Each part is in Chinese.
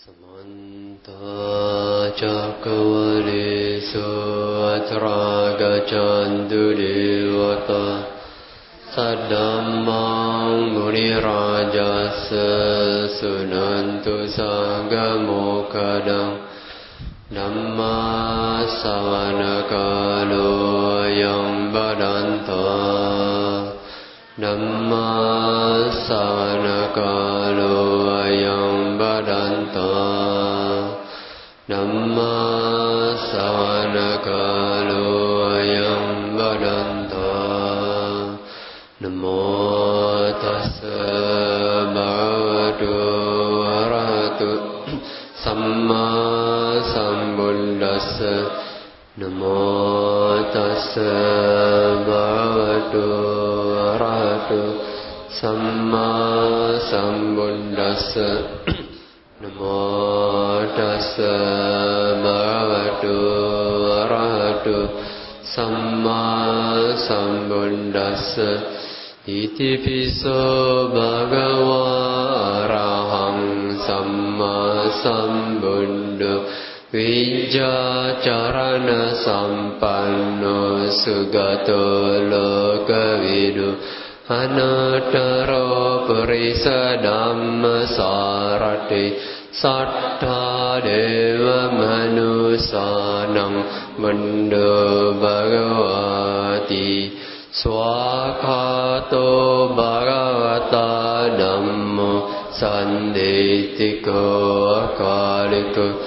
Samanta Cakkavalesu Atra Gaccantu Devata Saddhammang Munirajassa Sunantu Sangha Mokkhaddang Dhamma Savana Kalo Ayam Badanta Dhamma Savana Kalo Ayam Badanta Dhamma Savana Kalo Ayam Badanta Namo Tassa Bhagavato Arahato Samma Sambuddhassa Namo Tassa Bhagavato Arahato Samma Sambuddhassa Namo Tassa Bhagavato Arahato Samma Sambuddhassa Iti piso Bhagava Arahang Samma Sambuddho Vijja Charana Sampanno Sugato Lokavidu Anuttaro Purisa Dhamma Sarati Sattha Deva Manusanam Mando Bhagavati Swakhato Bhagavata Dhammo Sandetiko Akaliko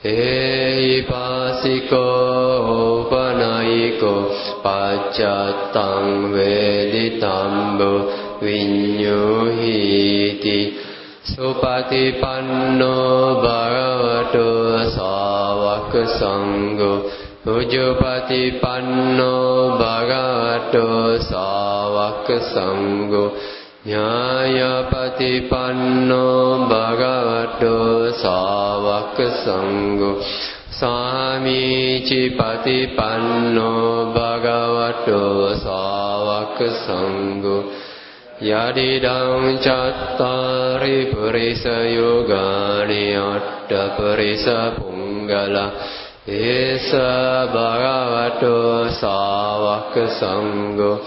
Ehipasiko Upanayiko Paccatang Veditambo Vinyuhiti Supatipanno Bhagavato Sāvaka Sangho Ujupatipanno Bhagavato Sāvaka Sangho Nyāyapatipanno Bhagavato Sāvaka Sangho Samicipatipanno Bhagavato Sāvaka Sangho Yadidang Cattari Purisa Yogani Atta Purisa Punggala Esa Bhagavato Sāvaka Sangho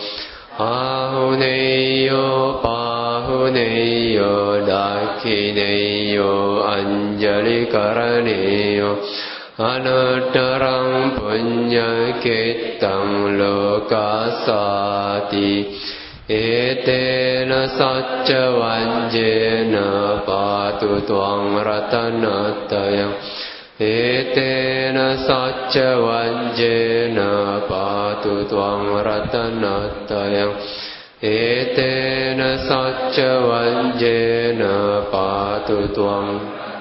Ahuneyo Pahuneyo Dakhineyo Anjali Karaneyo Anuttarang Punya Kittang Lokasati Etena Sacca Vajjena Patu Tvang Ratanatayang Etena Sacca Vajjena Patu Tvang Ratanatayang Etena Sacca Vajjena Patu Tvang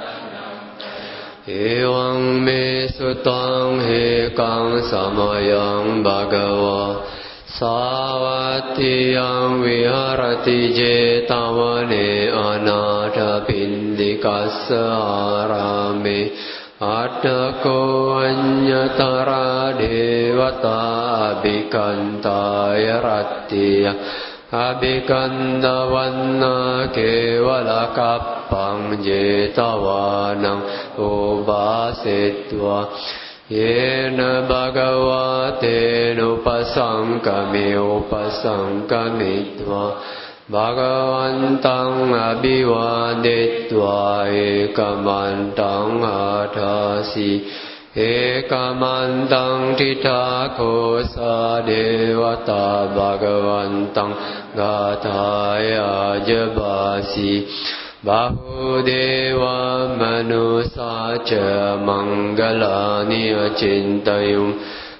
Ewang me sutang hekang samayang bhagava Savatiyang viharati jetavane anatha pindikassa arame Attako anyatara devata abhikantaya rattiya Abhikandavanna kevala kappang jetavanang upasetva Yena bhagavaten upasangkami upasankamitva Bhagavantang abhivadetva ekamantang athasi Ekamantang tithakosa devata bhagavantang gathaya jabasi Bahudeva manusaca mangalani acintayum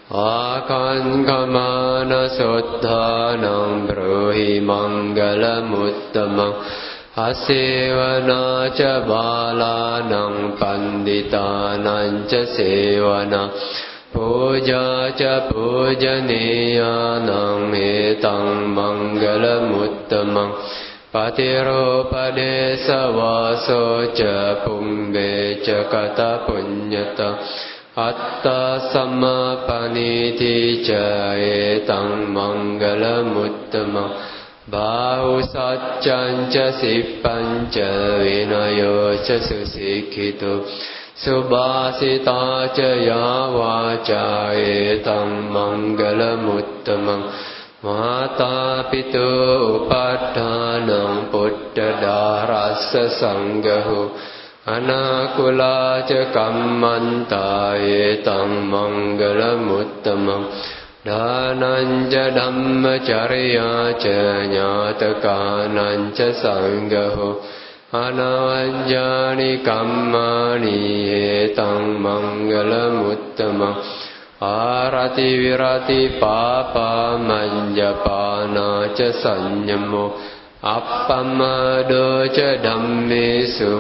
Akankamana sotthanam brohi mangalamuttamam Asevana ca balanang panditanang ca sevana Puja ca pujaniyanang etang mangalamuttamam Patiropadesa vaso ca pumbe ca kata punyata Atta sammapaniti ca etang mangalamuttamam บาหุสัจจัญจะสิปปัญจะวินัยจะสุสิกขิตุสุบาสิตาจะยาวาจาเอตังมังกลมุตตมังมาตาปิตุอุปัฏฐานังพุทธดารัสสะสังฆโหอนาคุลาจะกัมมันตาเอตังมังกลมุตตมังดานันจะดัมมจริยาจะญาตกานันจะสังฆโหอนาวัญญานิกัมมานิเอตังมังกลมุตตมังอารติวิรติปาปามัญญปานาจะสัญญโมอัปปมาโดจะดัมเมสุ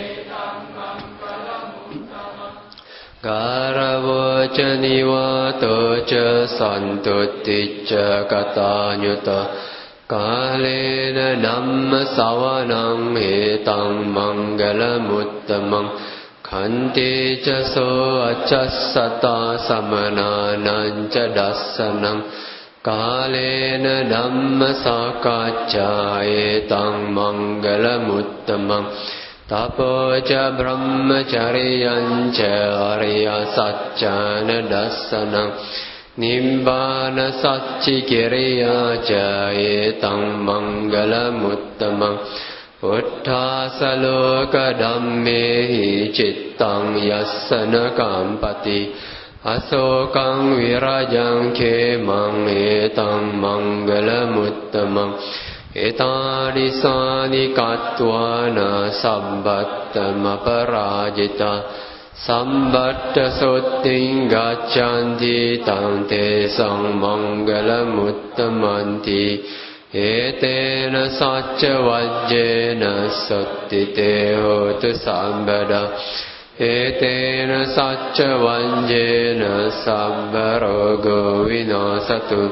การโวจะนิวาโตจะสันตุติจะกตาญุตกาเลนะนัมมะสาวนังเอตังมังกลมุตตมังขันติจะโสอัจฉสตาสมนานันจะดัสสนังกาเลนะนัมมะสากัจจาเอตังมังกลมุตตมังตาโปจะบรมจริยัญจะอริยสัจจานดัสสนังนิมบานสัจจิกิริยาจาเอตังมังกลมุตตมังพุทธาสโลกดัมเมหิจิตตังยัสสนกัมปติอโศกังวิรายังเขมังเอตังมังกลมุตตมังเอตาดิสานิกัตวานาสัมบัตตมปราจิตาสัมบัตตสุติงกัจจันติตังเตสังมังกลมุตตมันติเอเตนะสัจจวัจเจนะสัตติเตโหตุสัมปดาเอเตนะสัจจวัจเจนะสัพพโรโกวินาศตุ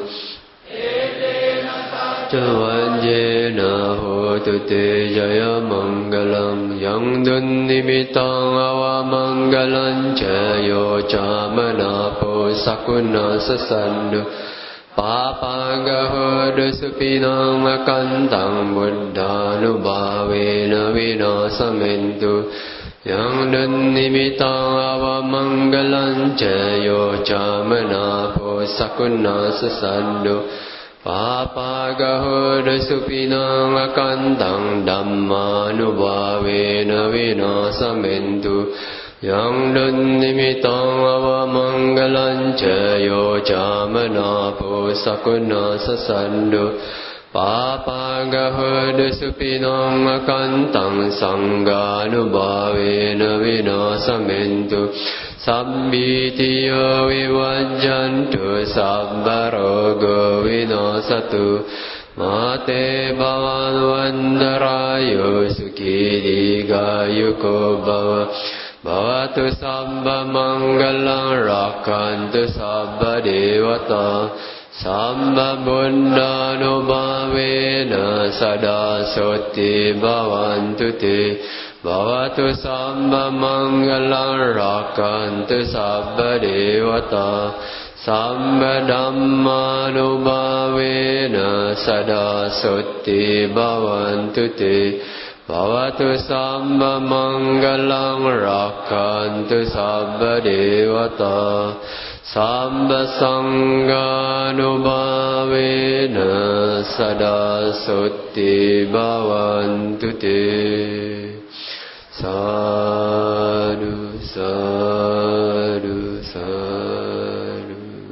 จวันเยนะโหตุเตยะมังกลังยังดุนนิมิตังอวามังกลังเจโยจามนาโพสักุณาสสันดุปาปังกะโหตุสุปินังอกันตังบุตธานุภาเวนะวินาสเมนตุยังดุนนิมิตังอวามังกลังเจโยจามนาโพสักุณาสสันดุปาปากะโหตุสุปินังอกันตังดัมมานุภาเวนะวินาสเมนตุยังดุนนิมิตังอวามังกลังเจโยจามนาโพสักุณาสสันตุปาปากะโหตุสุปินังอกันตังสังฆานุภาเวนะวินาสเมนตุสัมมิติโยวิวัจจันตุสัพพะโรโกวินาศตุมาเตภวันวันตรายโยสุขีทีกายุโกภวะภวตุสัพพะมังคลังรักขันตุสัพพะเทวตาสัมมาบุญญาณุภาเวนะสดาโสติภวันตุเตภวตุสัมมามังคลังรักขันตุสัพพะเทวตาสัมมาธัมมานุภาเวนะสดาโสติภวันตุเตภวตุสัมมามังคลังรักขันตุสัพพะเทวตาสัมปสังฆานุภาเวนะสดาโสติภวันตุเตสาธุสาธุสาธุ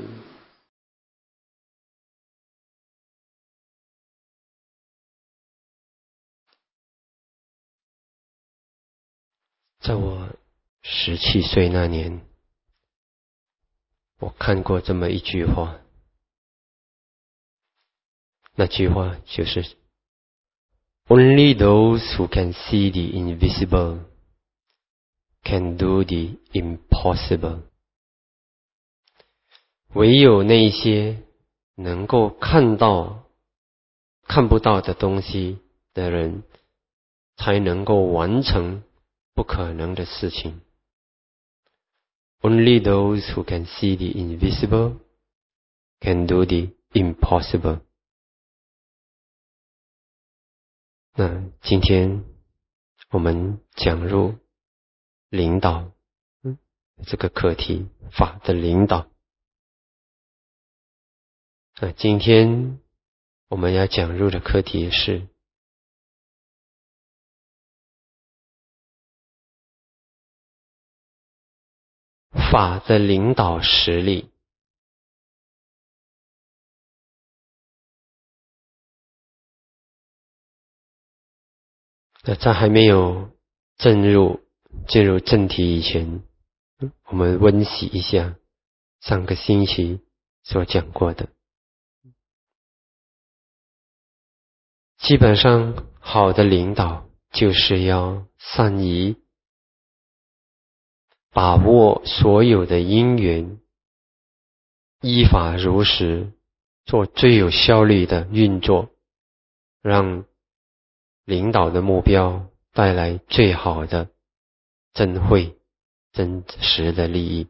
在我17岁那年，我看过这么一句话，那句话就是 Only those who can see the invisible can do the impossible。 唯有那些能够看不到的东西的人，才能够完成不可能的事情。Only those who can see the invisible can do the impossible。 那今天我们讲入领导这个课题，法的领导。今天我们要讲入的课题是法的领导实力。在还没有进入正题以前，我们温习一下上个星期所讲过的。基本上好的领导就是要善于把握所有的因缘，依法如实做最有效率的运作，让领导的目标带来最好的真慧真实的利益。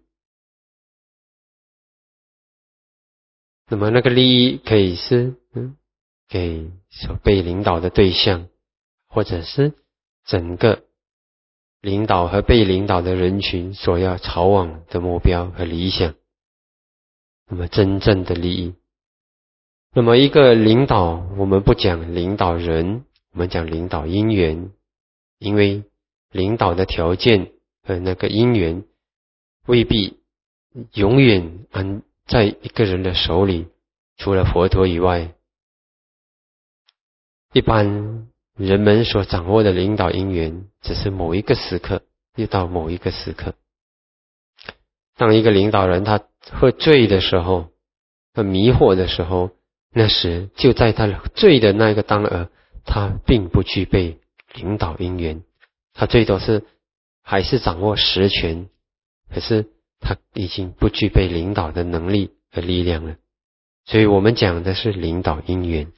那么那个利益可以是给所被领导的对象，或者是整个领导和被领导的人群所要朝往的目标和理想，那么真正的利益。那么一个领导，我们不讲领导人，我们讲领导因缘，因为领导的条件和那个因缘未必永远安在一个人的手里，除了佛陀以外，一般人们所掌握的领导因缘只是某一个时刻遇到某一个时刻。当一个领导人他喝醉的时候，他迷惑的时候，那时就在他醉的那个当儿，他并不具备领导因缘，他最多是还是掌握实权，可是他已经不具备领导的能力和力量了。所以我们讲的是领导因缘。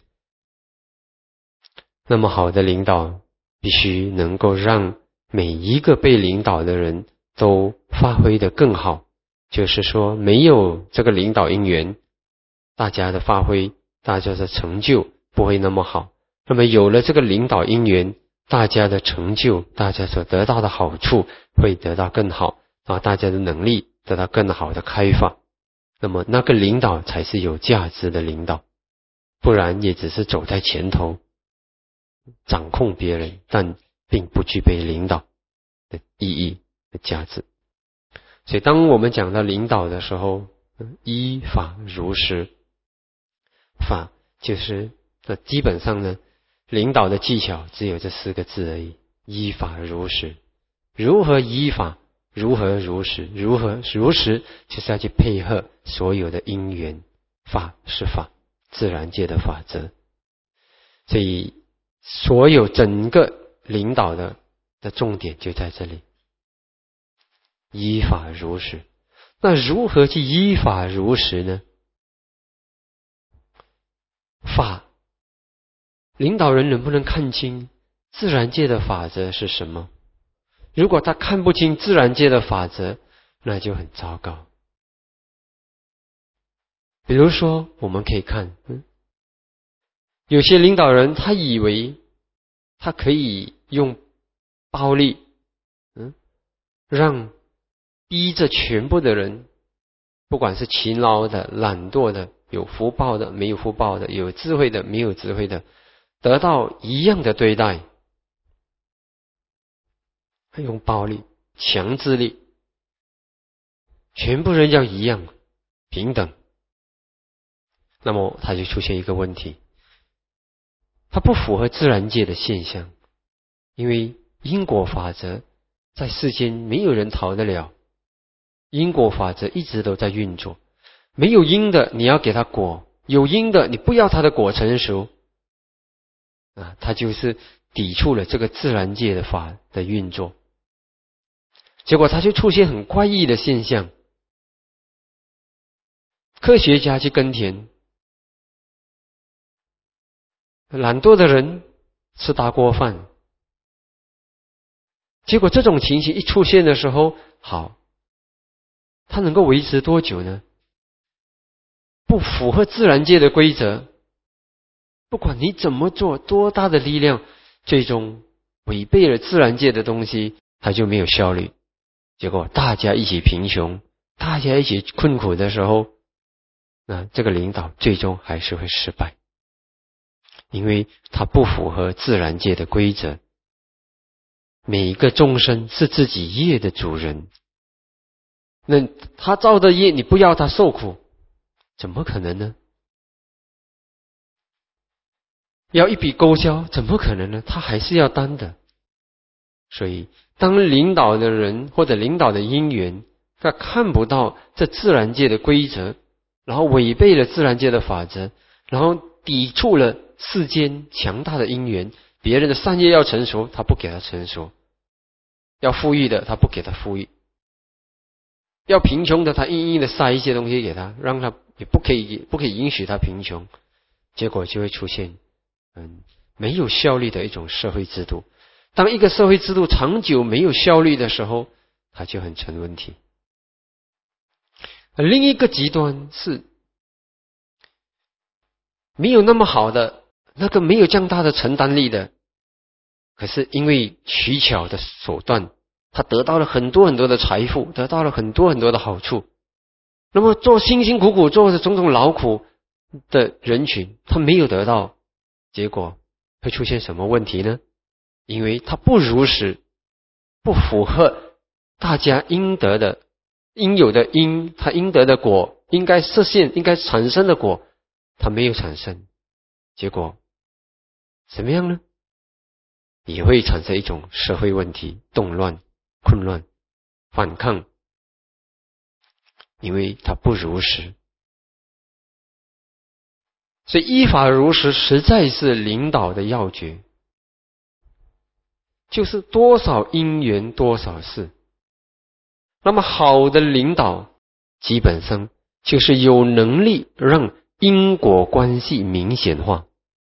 那么好的领导必须能够让每一个被领导的人都发挥得更好，就是说没有这个领导因缘，大家的发挥，大家的成就不会那么好。那么有了这个领导因缘，大家的成就，大家所得到的好处会得到更好，大家的能力得到更好的开发。那么那个领导才是有价值的领导，不然也只是走在前头掌控别人，但并不具备领导的意义的价值。所以当我们讲到领导的时候，依法如实，法就是基本上呢，领导的技巧只有这4个字而已，依法如实。如何依法？如何如实？如何如实？就是要去配合所有的因缘，法是法，自然界的法则。所以所有整个领导的重点就在这里，依法如实。那如何去依法如实呢？法，领导人能不能看清自然界的法则是什么？如果他看不清自然界的法则，那就很糟糕。比如说我们可以看有些领导人他以为他可以用暴力让逼着全部的人，不管是勤劳的、懒惰的、有福报的、没有福报的、有智慧的、没有智慧的，得到一样的对待，用暴力、强制力，全部人要一样平等。那么它就出现一个问题，它不符合自然界的现象，因为因果法则在世间没有人逃得了，因果法则一直都在运作，没有因的你要给它果，有因的你不要它的果成熟，它就是抵触了这个自然界的法的运作，结果它就出现很怪异的现象。科学家去耕田，懒惰的人吃大锅饭，结果这种情形一出现的时候，好，它能够维持多久呢？不符合自然界的规则，不管你怎么做，多大的力量， 最终违背了自然界的东西，他就没有效率。结果大家一起贫穷，大家一起困苦的时候，那这个领导最终还是会失败，因为他不符合自然界的规则。每一个众生是自己业的主人，那他造的业，你不要他受苦，怎么可能呢？要一笔勾销，怎么可能呢？他还是要担的。所以当领导的人或者领导的因缘，他看不到这自然界的规则，然后违背了自然界的法则，然后抵触了世间强大的因缘，别人的善业要成熟，他不给他成熟；要富裕的，他不给他富裕；要贫穷的，他硬硬的塞一些东西给他，让他也不可以允许他贫穷。结果就会出现没有效率的一种社会制度。当一个社会制度长久没有效率的时候，它就很成问题。另一个极端是没有那么好的，那个没有这样大的承担力的，可是因为取巧的手段，他得到了很多很多的财富，得到了很多很多的好处。那么做辛辛苦苦做的种种劳苦的人群，他没有得到，结果会出现什么问题呢？因为他不如实，不符合大家应得的应有的因，他应得的果，应该实现应该产生的果，他没有产生，结果怎么样呢？也会产生一种社会问题，动乱、混乱、反抗，因为他不如实。所以依法如实实在是领导的要诀，就是多少因缘多少事。那么好的领导基本上就是有能力让因果关系明显化。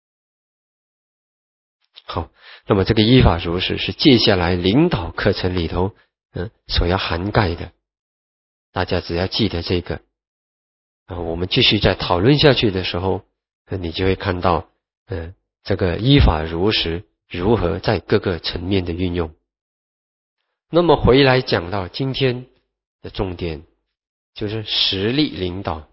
好，那么这个依法如实是接下来领导课程里头所要涵盖的，大家只要记得这个我们继续再讨论下去的时候，你就会看到这个依法如实如何在各个层面的运用。那么回来讲到今天的重点，就是实力领导。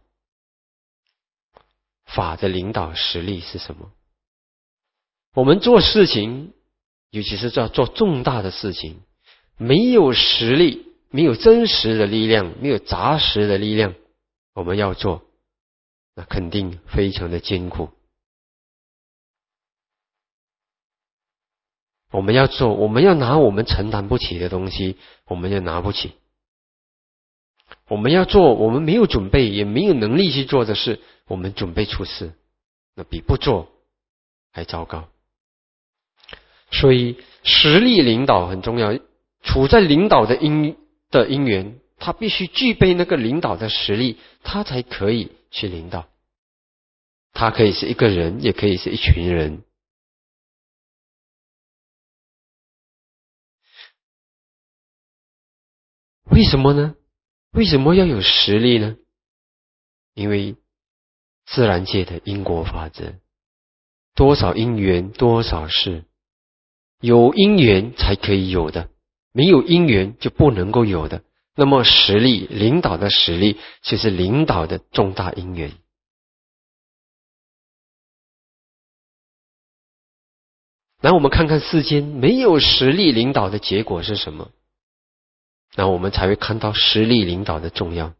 法的领导实力是什么？我们做事情，尤其是做重大的事情，没有实力，没有真实的力量，没有扎实的力量，我们要做，那肯定非常的艰苦。我们要做，我们要拿我们承担不起的东西，我们就拿不起。我们要做我们没有准备也没有能力去做的事，我们准备出事，那比不做还糟糕。所以实力领导很重要，处在领导的因缘，他必须具备那个领导的实力，他才可以去领导。他可以是一个人，也可以是一群人。为什么呢？为什么要有实力呢？因为自然界的因果法则，多少因缘多少事，有因缘才可以有的，没有因缘就不能够有的。那么实力，领导的实力就是领导的重大因缘。那我们看看世间没有实力领导的结果是什么，那我们才会看到实力领导的重要。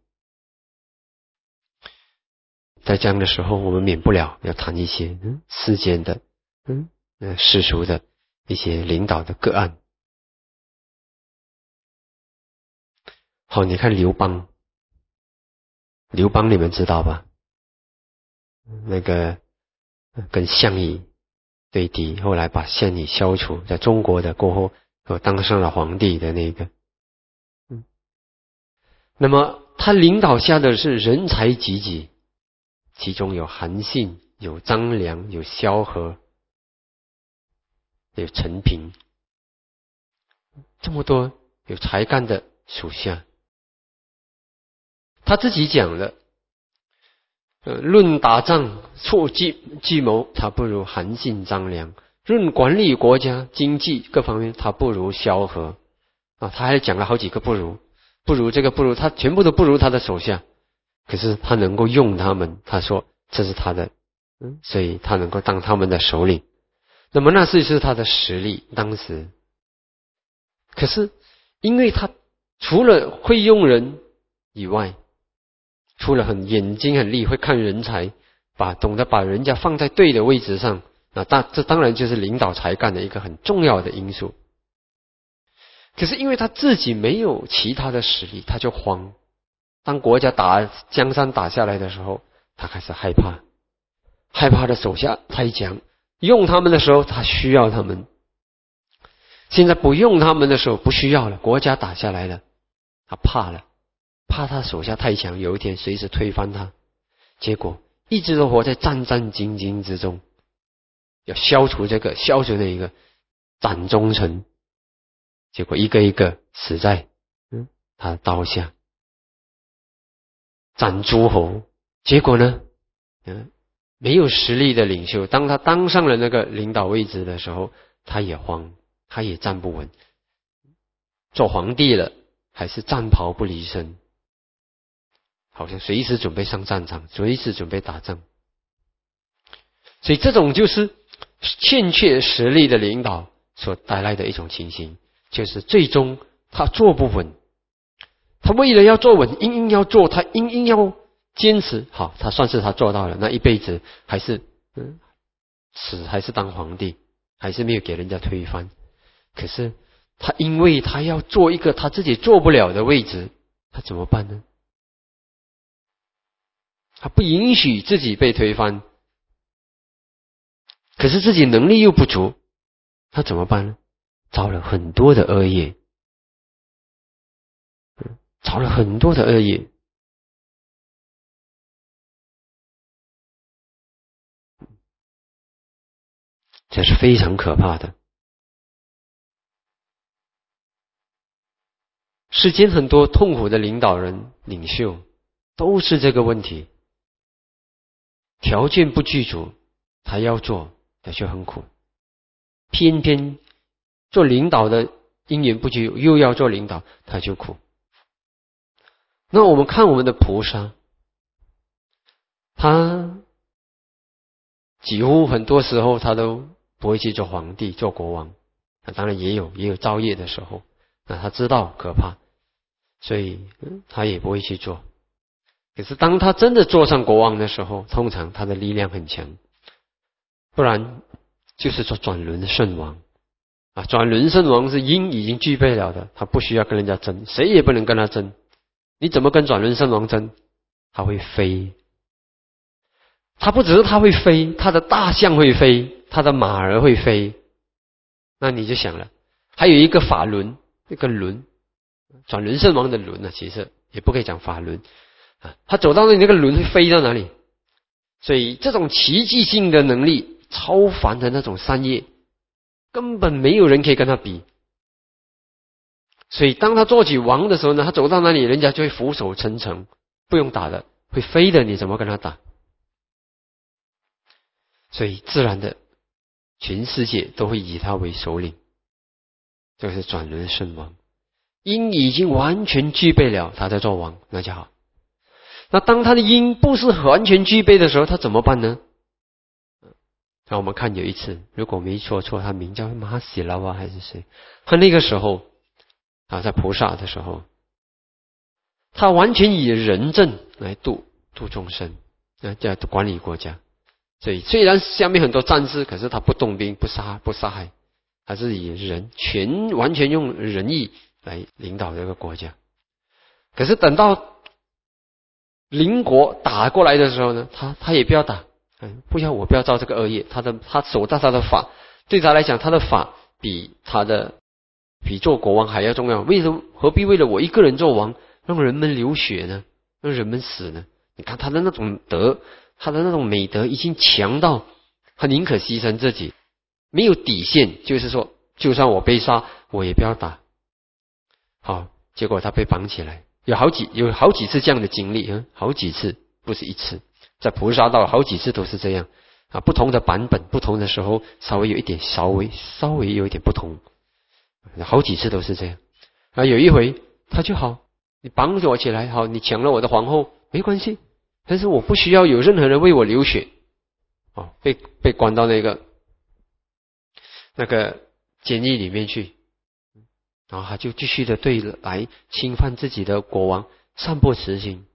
在这样的时候，我们免不了要谈一些世间的世俗的一些领导的个案。好，你看刘邦你们知道吧？那个跟项羽对敌，后来把项羽消除，在中国的过后当上了皇帝的那个。那么他领导下的是人才济济，其中有韩信，有张良，有萧何，有陈平，这么多有才干的属下。他自己讲了，论打仗错计谋，他不如韩信张良； 论管理国家、经济各方面，他不如萧何啊。他还讲了好几个不如，他全部都不如他的手下。可是他能够用他们，他说这是他的，所以他能够当他们的首领。那么那是他的实力，当时。可是因为他除了会用人以外，除了眼睛很利，会看人才，懂得把人家放在对的位置上，这当然就是领导才干的一个很重要的因素。可是因为他自己没有其他的实力，他就慌。当国家江山打下来的时候，他开始害怕，害怕的手下太强，用他们的时候他需要他们，现在不用他们的时候不需要了，国家打下来了，他怕了，怕他手下太强，有一天随时推翻他。结果一直都活在战战兢兢之中，要消除这个消除那一个，斩忠臣，结果一个一个死在他的刀下，斩诸侯。结果呢没有实力的领袖，当他当上了那个领导位置的时候，他也慌，他也站不稳，做皇帝了还是战袍不离身，好像随时准备上战场，随时准备打仗。所以这种就是欠缺实力的领导所带来的一种情形，就是最终他坐不稳，他为了要坐稳，硬要做，他硬要坚持，好，他算是他做到了，那一辈子还是死还是当皇帝，还是没有给人家推翻。可是他因为他要做一个他自己做不了的位置，他怎么办呢？他不允许自己被推翻，可是自己能力又不足，他怎么办呢？造了很多的恶业，造了很多的恶业。这是非常可怕的。世间很多痛苦的领导人、领袖都是这个问题，条件不具足，他要做，他就很苦。偏偏做领导的因缘不具，又要做领导，他就苦。那我们看我们的菩萨，他几乎很多时候他都不会去做皇帝、做国王，当然也有造业的时候，他知道可怕，所以他也不会去做。可是当他真的做上国王的时候，通常他的力量很强，不然就是做转轮圣王转轮圣王是因已经具备了的，他不需要跟人家争，谁也不能跟他争。你怎么跟转轮圣王争？他会飞，他不只是他会飞，他的大象会飞，他的马儿会飞。那你就想了，还有一个法轮，一个轮，转轮圣王的轮其实也不可以讲法轮他走到那里，那个轮会飞到哪里？所以这种奇迹性的能力，超凡的那种善业，根本没有人可以跟他比。所以当他做起王的时候呢，他走到那里，人家就会俯首称臣，不用打的，会飞的，你怎么跟他打？所以自然的，全世界都会以他为首领，这个是转轮圣王。因已经完全具备了，他在做王，那就好。那当他的因不是完全具备的时候，他怎么办呢？那我们看有一次，如果没说错，他名叫马喜拉瓦还是谁？他那个时候在菩萨的时候，他完全以仁政来度众生，叫管理国家。所以虽然下面很多战士，可是他不动兵，不杀害，他是以完全用仁义来领导这个国家。可是等到邻国打过来的时候呢，他也不要打，不要我不要造这个恶业。他守到他的法，对他来讲，他的法比做国王还要重要。为什么？何必为了我一个人做王，让人们流血呢？让人们死呢？你看他的那种德，他的那种美德已经强到他宁可牺牲自己，没有底线，就是说就算我被杀我也不要打。好，结果他被绑起来，有好几次这样的经历好几次，不是一次，在菩萨道好几次都是这样不同的版本，不同的时候稍微有一点稍微有一点不同，好几次都是这样。有一回他就好，你绑着我起来，好，你抢了我的皇后没关系，但是我不需要有任何人为我流血。被关到那个监狱里面去，然后他就继续的来侵犯自己的国王，散播慈心。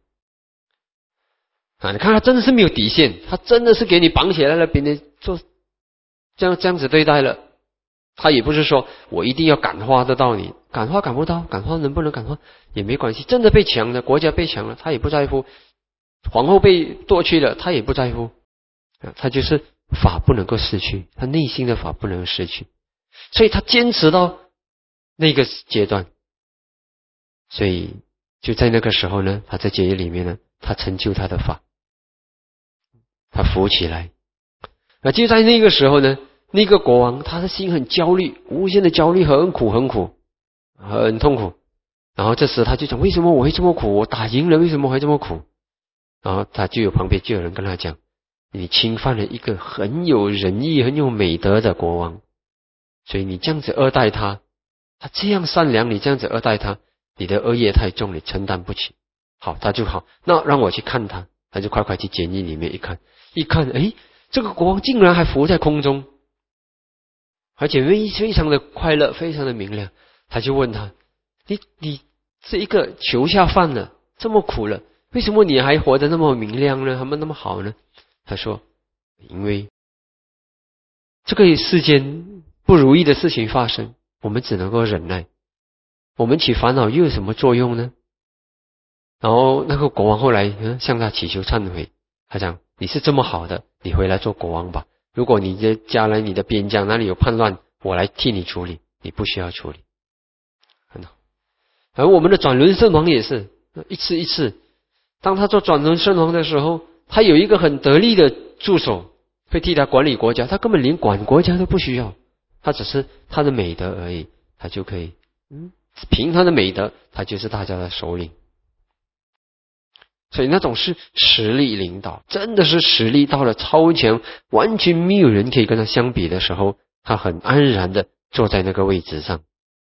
你看他真的是没有底线，他真的是给你绑起来了，给你做这样子对待了。他也不是说我一定要感化得到你，感化感不到，感化能不能感化也没关系。真的被抢了，国家被抢了，他也不在乎；皇后被夺去了，他也不在乎。他就是法不能够失去，他内心的法不能失去，所以他坚持到那个阶段。所以就在那个时候呢，他在监狱里面呢，他成就他的法，他扶起来。就在那个时候呢，那个国王他的心很焦虑，无限的焦虑，很苦很痛苦。然后这时他就讲，为什么我会这么苦？我打赢了，为什么会这么苦？然后旁边就有人跟他讲，你侵犯了一个很有仁义很有美德的国王，所以你这样子恶待他，他这样善良，你这样子恶待他，你的恶业太重，你承担不起。好，他就好，那让我去看他。他就快去监狱里面一看，这个国王竟然还浮在空中，而且非常的快乐，非常的明亮。他就问他，你这一个囚下犯了，这么苦了，为什么你还活得那么明亮呢？他们那么好呢？他说，因为这个世间不如意的事情发生，我们只能够忍耐，我们起烦恼又有什么作用呢？然后那个国王后来向他祈求忏悔，他讲，你是这么好的，你回来做国王吧，如果你的将来你的边疆哪里有叛乱，我来替你处理，你不需要处理。很好。而我们的转轮圣王也是一次，当他做转轮圣王的时候，他有一个很得力的助手会替他管理国家，他根本连管国家都不需要，他只是他的美德而已，他就可以凭他的美德，他就是大家的首领。所以那种是实力领导，真的是实力到了超强，完全没有人可以跟他相比的时候，他很安然的坐在那个位置上。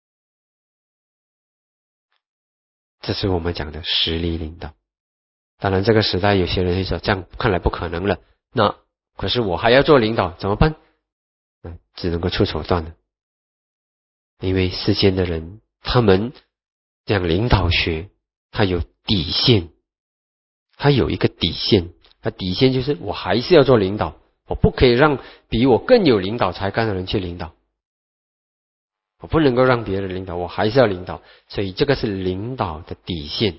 这是我们讲的实力领导。当然这个时代有些人会说，这样看来不可能了，那可是我还要做领导怎么办？只能够出手段了。因为世间的人，他们讲领导学，他有底线，他有一个底线，他底线就是我还是要做领导，我不可以让比我更有领导才干的人去领导，我不能够让别人领导，我还是要领导。所以这个是领导的底线。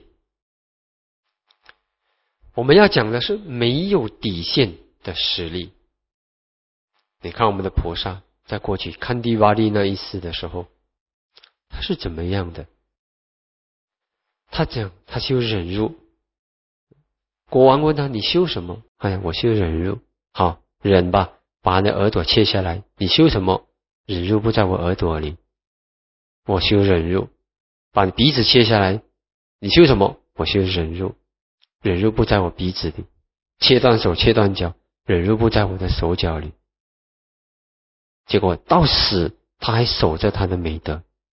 我们要讲的是没有底线的实力。你看我们的菩萨在过去看地瓦利那一世的时候，他是怎么样的？他讲他修忍辱，国王问他，你修什么？我修忍辱。好，忍吧，把你的耳朵切下来。你修什么？忍辱不在我耳朵里，我修忍辱。把你鼻子切下来，你修什么？我修忍辱，忍辱不在我鼻子里。切断手切断脚，忍辱不在我的手脚里。结果到死他还守着他的美德。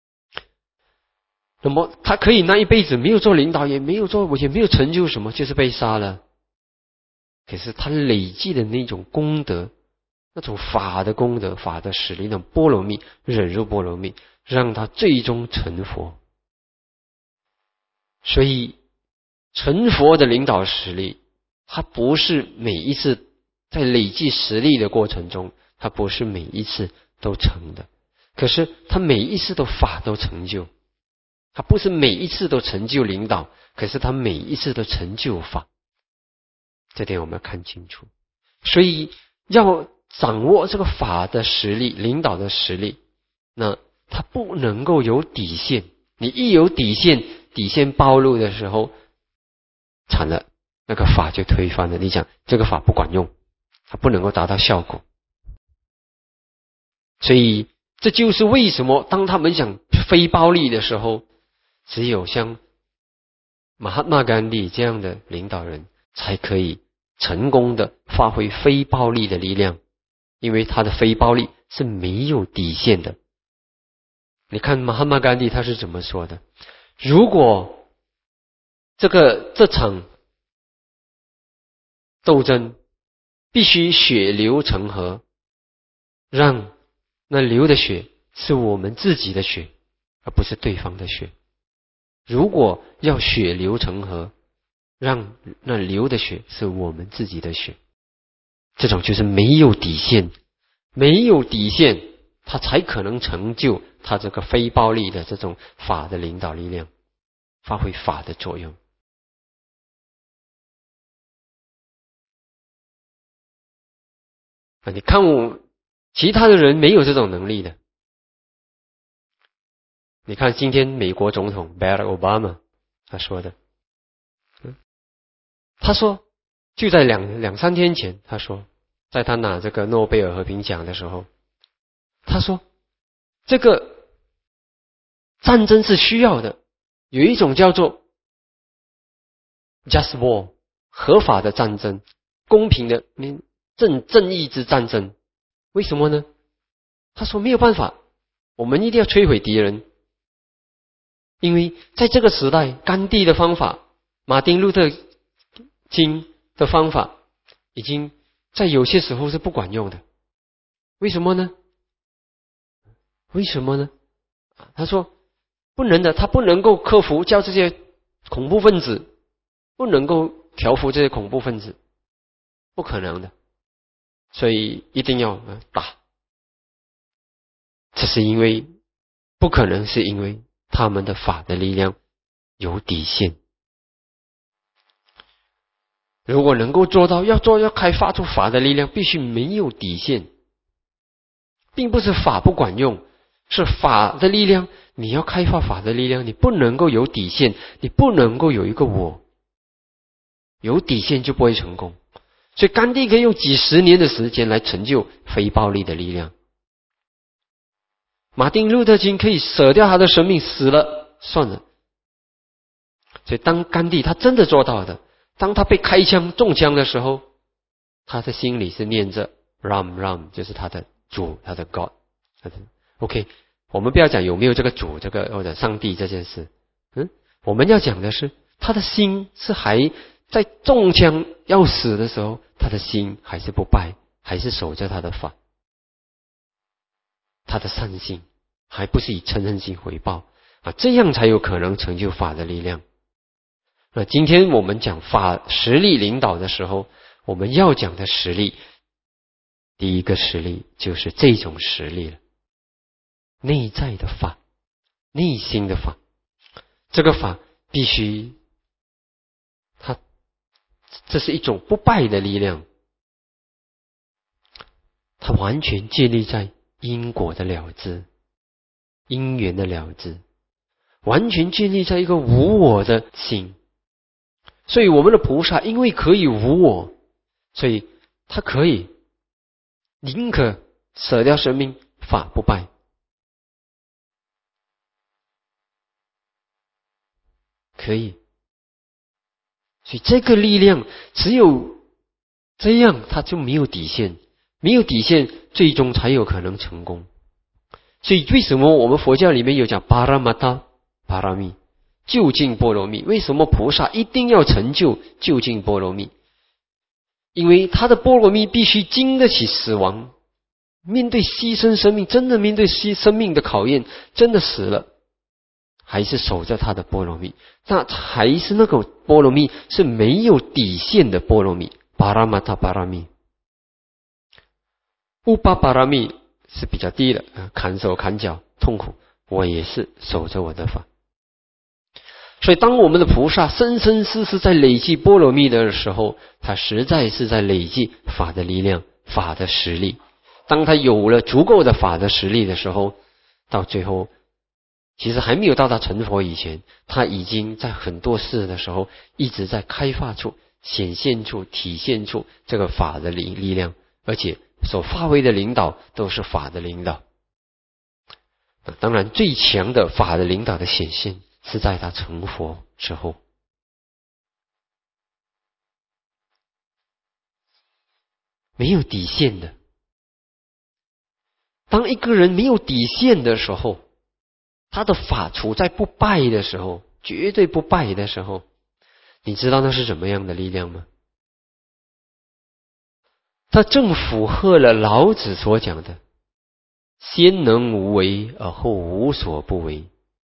那么他可以那一辈子没有做领导，也没有成就什么，就是被杀了。可是他累积的那种功德，那种法的功德，法的实力，那种波罗蜜，忍辱波罗蜜，让他最终成佛。所以成佛的领导实力，他不是每一次在累积实力的过程中，他不是每一次都成的，可是他每一次的法都成就。他不是每一次都成就领导，可是他每一次都成就法，这点我们要看清楚。所以要掌握这个法的实力，领导的实力，那他不能够有底线。你一有底线，底线暴露的时候，惨了，那个法就推翻了。你讲这个法不管用，它不能够达到效果。所以这就是为什么当他们讲非暴力的时候，只有像马哈马甘地这样的领导人才可以成功的发挥非暴力的力量，因为他的非暴力是没有底线的。你看马哈马甘地他是怎么说的？如果这场斗争必须血流成河，让那流的血是我们自己的血，而不是对方的血。如果要血流成河，让那流的血是我们自己的血，这种就是没有底线，没有底线，他才可能成就他这个非暴力的这种法的领导力量，发挥法的作用。你看其他的人没有这种能力的。你看今天美国总统 Barack Obama 他说的，他说就在两三天前，他说在他拿这个诺贝尔和平奖的时候，他说这个战争是需要的，有一种叫做 just war 合法的战争，公平的正义之战争。为什么呢？他说没有办法，我们一定要摧毁敌人，因为在这个时代，甘地的方法，马丁路德金的方法已经在有些时候是不管用的。为什么呢？为什么呢？他说不能的，他不能够克服，叫这些恐怖分子不能够调服这些恐怖分子，不可能的，所以一定要打。这是因为不可能，是因为他们的法的力量有底线。如果能够做到要开发出法的力量，必须没有底线，并不是法不管用，是法的力量，你要开发法的力量，你不能够有底线，你不能够有一个我，有底线就不会成功。所以甘地可以用几十年的时间来成就非暴力的力量，马丁路德金可以舍掉他的生命，死了算了。所以当甘地他真的做到的，当他被开枪中枪的时候，他的心里是念着 Ram， 就是他的主，他的 God。 OK， 我们不要讲有没有这个主这个或者上帝这件事，我们要讲的是他的心是还在中枪要死的时候，他的心还是不败，还是守着他的法，他的善心还不是以嗔恨心回报这样才有可能成就法的力量。那今天我们讲法实力领导的时候，我们要讲的实力，第一个实力就是这种实力了，内在的法，内心的法。这个法必须这是一种不败的力量，它完全建立在因果的了知，因缘的了知，完全建立在一个无我的心。所以我们的菩萨因为可以无我，所以他可以宁可舍掉生命，法不败。可以，所以这个力量只有这样，它就没有底线，没有底线，最终才有可能成功。所以为什么我们佛教里面有讲巴拉玛他巴拉密究竟波罗蜜？为什么菩萨一定要成就究竟波罗蜜？因为他的波罗蜜必须经得起死亡，面对牺牲生命，真的面对生命的考验，真的死了，还是守着他的波罗蜜，那还是那个波罗蜜是没有底线的波罗蜜，巴拉玛他巴拉蜜。乌巴巴拉蜜是比较低的，砍手砍脚痛苦，我也是守着我的法。所以当我们的菩萨生生世世在累积波罗蜜的时候，他实在是在累积法的力量，法的实力。当他有了足够的法的实力的时候，到最后其实还没有到达成佛以前，他已经在很多事的时候一直在开发出、显现出、体现出这个法的力量，而且所发挥的领导都是法的领导。当然最强的法的领导的显现是在他成佛之后。 没有底线的。当一个人没有底线的时候，他的法处在不败的时候，绝对不败的时候，你知道那是什么样的力量吗？它正符合了老子所讲的先能无为而后无所不为，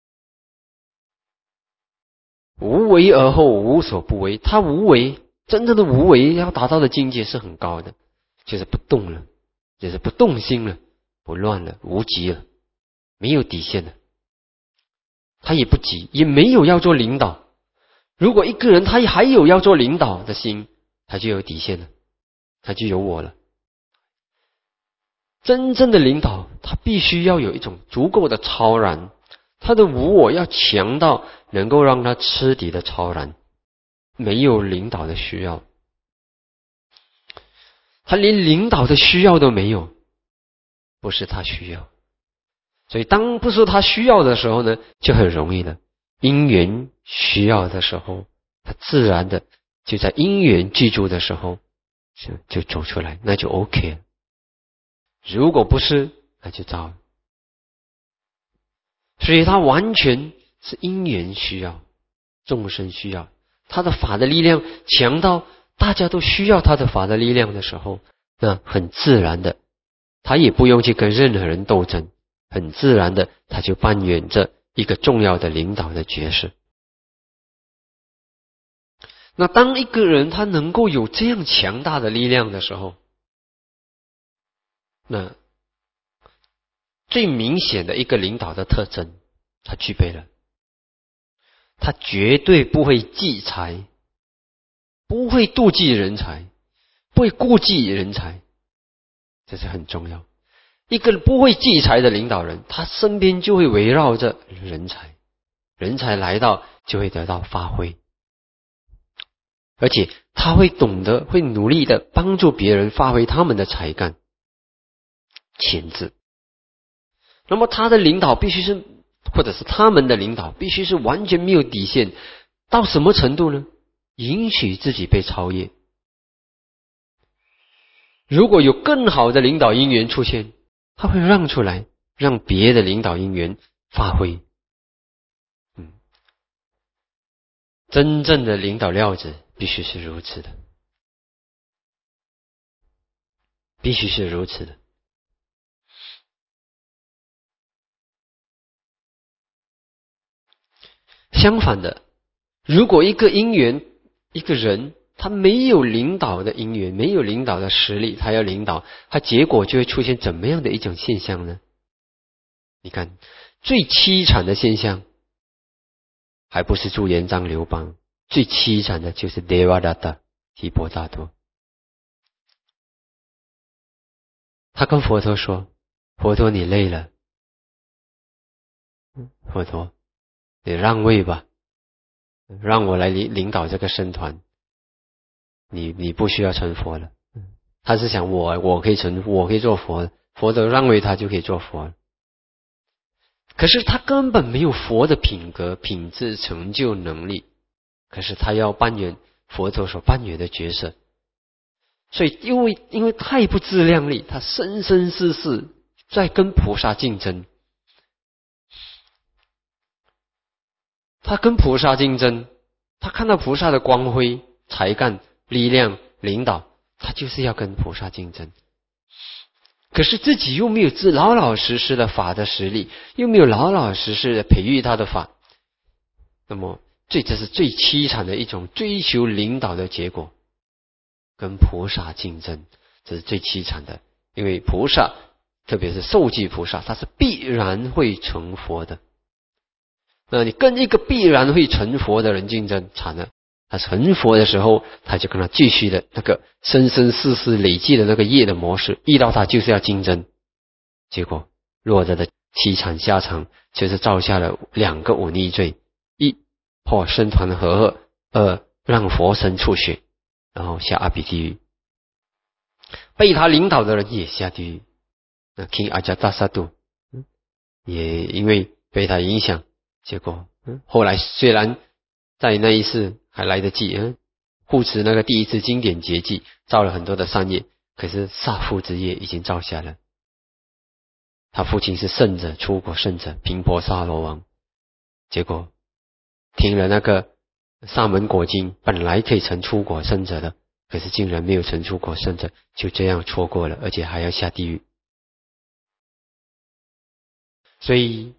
无为而后无所不为。他无为，真正的无为要达到的境界是很高的，就是不动了，就是不动心了，不乱了，无极了，没有底线了。他也不急，也没有要做领导。如果一个人他还有要做领导的心，他就有底线了，他就有我了。真正的领导，他必须要有一种足够的超然，他的无我要强到能够让他彻底的超然，没有领导的需要，他连领导的需要都没有，不是他需要。所以当不是他需要的时候呢，就很容易了。因缘需要的时候，他自然的就在因缘具足的时候就走出来，那就 OK 了。如果不是，那就糟了。所以他完全是因缘需要，众生需要，他的法的力量强到大家都需要他的法的力量的时候，那很自然的，他也不用去跟任何人斗争，很自然的他就扮演着一个重要的领导的角色。那当一个人他能够有这样强大的力量的时候，那最明显的一个领导的特征他具备了，他绝对不会忌才，不会妒忌人才，不会顾忌人才，这是很重要。一个不会忌才的领导人，他身边就会围绕着人才，人才来到就会得到发挥，而且他会懂得，会努力的帮助别人发挥他们的才干潜质。那么他的领导必须是，或者是他们的领导必须是完全没有底线，到什么程度呢？允许自己被超越。如果有更好的领导因缘出现，他会让出来，让别的领导因缘发挥。真正的领导料子必须是如此的，必须是如此的。相反的，如果一个因缘，一个人他没有领导的因缘，没有领导的实力，他要领导，他结果就会出现怎么样的一种现象呢？你看，最凄惨的现象还不是朱元璋刘邦，最凄惨的就是 Devadatta 提婆达多。他跟佛陀说，佛陀你累了，佛陀你让位吧，让我来领导这个僧团，你不需要成佛了。他是想我可以做佛，佛陀让位他就可以做佛了。可是他根本没有佛的品格、品质、成就能力，可是他要扮演佛陀所扮演的角色，所以因为太不自量力，他生生世世在跟菩萨竞争，他跟菩萨竞争，他看到菩萨的光辉、才干、力量、领导，他就是要跟菩萨竞争。可是自己又没有老老实实的法的实力，又没有老老实实的培育他的法，那么这是最凄惨的一种追求领导的结果，跟菩萨竞争，这是最凄惨的。因为菩萨，特别是受记菩萨，他是必然会成佛的。那你跟一个必然会成佛的人竞争，惨了。他成佛的时候，他就跟他继续的那个生生世世累积的那个业的模式，遇到他就是要竞争，结果落得的凄惨下场就是造下了2个忤逆罪：一破僧团和合；二让佛身出血，然后下阿鼻地狱。被他领导的人也下地狱。那 King Ajatasattu 也因为被他影响，结果后来虽然在那一世还来得及护持那个第一次经典结记，造了很多的善业， 可是杀父之业已经造下了。他父亲是圣者，出国圣者频婆沙罗王，结果听了那个萨门果经，本来可以成出国圣者的，可是竟然没有成出国圣者，就这样错过了，而且还要下地狱。所以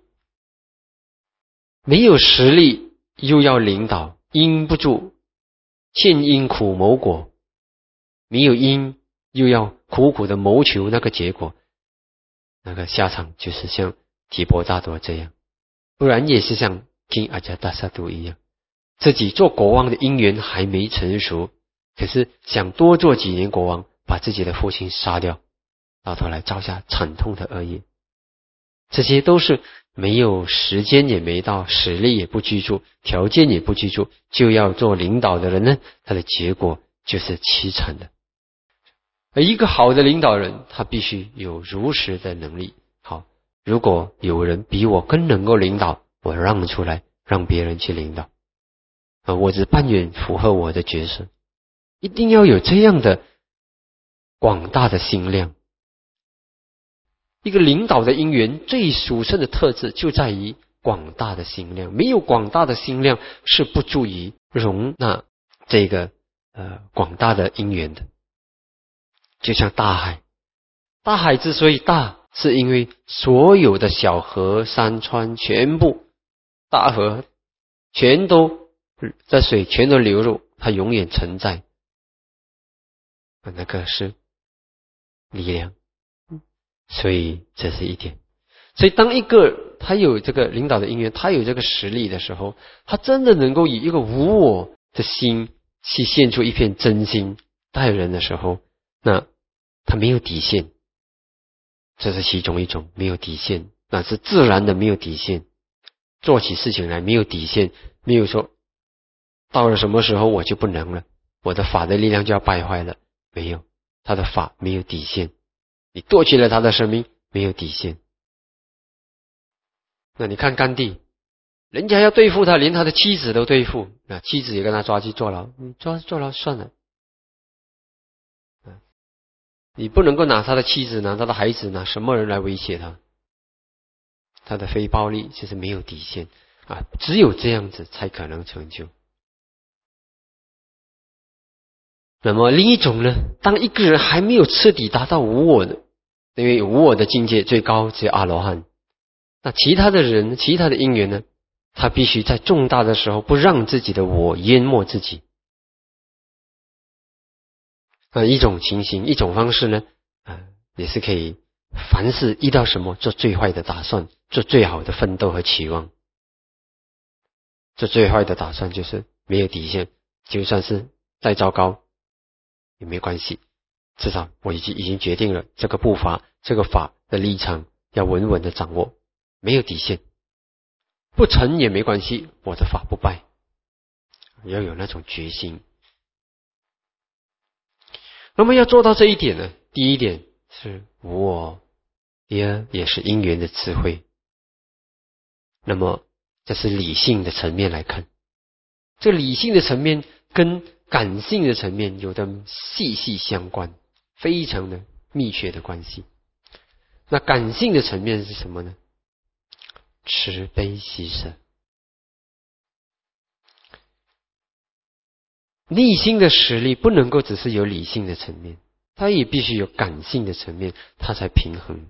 没有实力又要领导，因不住，欠因苦谋果，没有因又要苦苦的谋求那个结果，那个下场就是像提婆达多这样，不然也是像 King Ajatasattu 一样，自己做国王的因缘还没成熟，可是想多做几年国王，把自己的父亲杀掉，到头来造下惨痛的恶业。这些都是没有时间也没到，实力也不居住，条件也不居住，就要做领导的人呢，他的结果就是凄惨的。而一个好的领导人，他必须有如实的能力。好，如果有人比我更能够领导，我让出来，让别人去领导，我只扮演符合我的角色，一定要有这样的广大的心量。一个领导的因缘最殊胜的特质就在于广大的心量，没有广大的心量是不足以容纳这个广大的因缘的。就像大海，大海之所以大，是因为所有的小河山川全部大河全都这水全都流入，它永远存在，那个是力量。所以这是一点。所以当一个他有这个领导的因缘，他有这个实力的时候，他真的能够以一个无我的心去献出一片真心待人的时候，那他没有底线，这是其中一种没有底线，那是自然的没有底线，做起事情来没有底线，没有说到了什么时候我就不能了，我的法的力量就要败坏了，没有，他的法没有底线，你夺取了他的生命，没有底线。那你看甘地，人家要对付他，连他的妻子都对付，那妻子也跟他抓去坐牢，你坐牢算了，你不能够拿他的妻子，拿他的孩子，拿什么人来威胁他？他的非暴力就是没有底线啊，只有这样子才可能成就。那么另一种呢，当一个人还没有彻底达到无我的，因为无我的境界最高只有阿罗汉，那其他的人，其他的因缘呢，他必须在重大的时候不让自己的我淹没自己。一种情形，一种方式呢，也是可以凡事遇到什么做最坏的打算，做最好的奋斗和期望。做最坏的打算就是没有底线，就算是再糟糕也没关系，至少我已经决定了这个步伐，这个法的立场要稳稳的掌握，没有底线，不成也没关系，我的法不败，要有那种决心。那么要做到这一点呢，第一点是无我，第二也是因缘的智慧。那么这是理性的层面来看，这理性的层面跟感性的层面有着息息相关，非常的密切的关系。那感性的层面是什么呢？慈悲喜舍。内心的实力不能够只是有理性的层面，它也必须有感性的层面，它才平衡。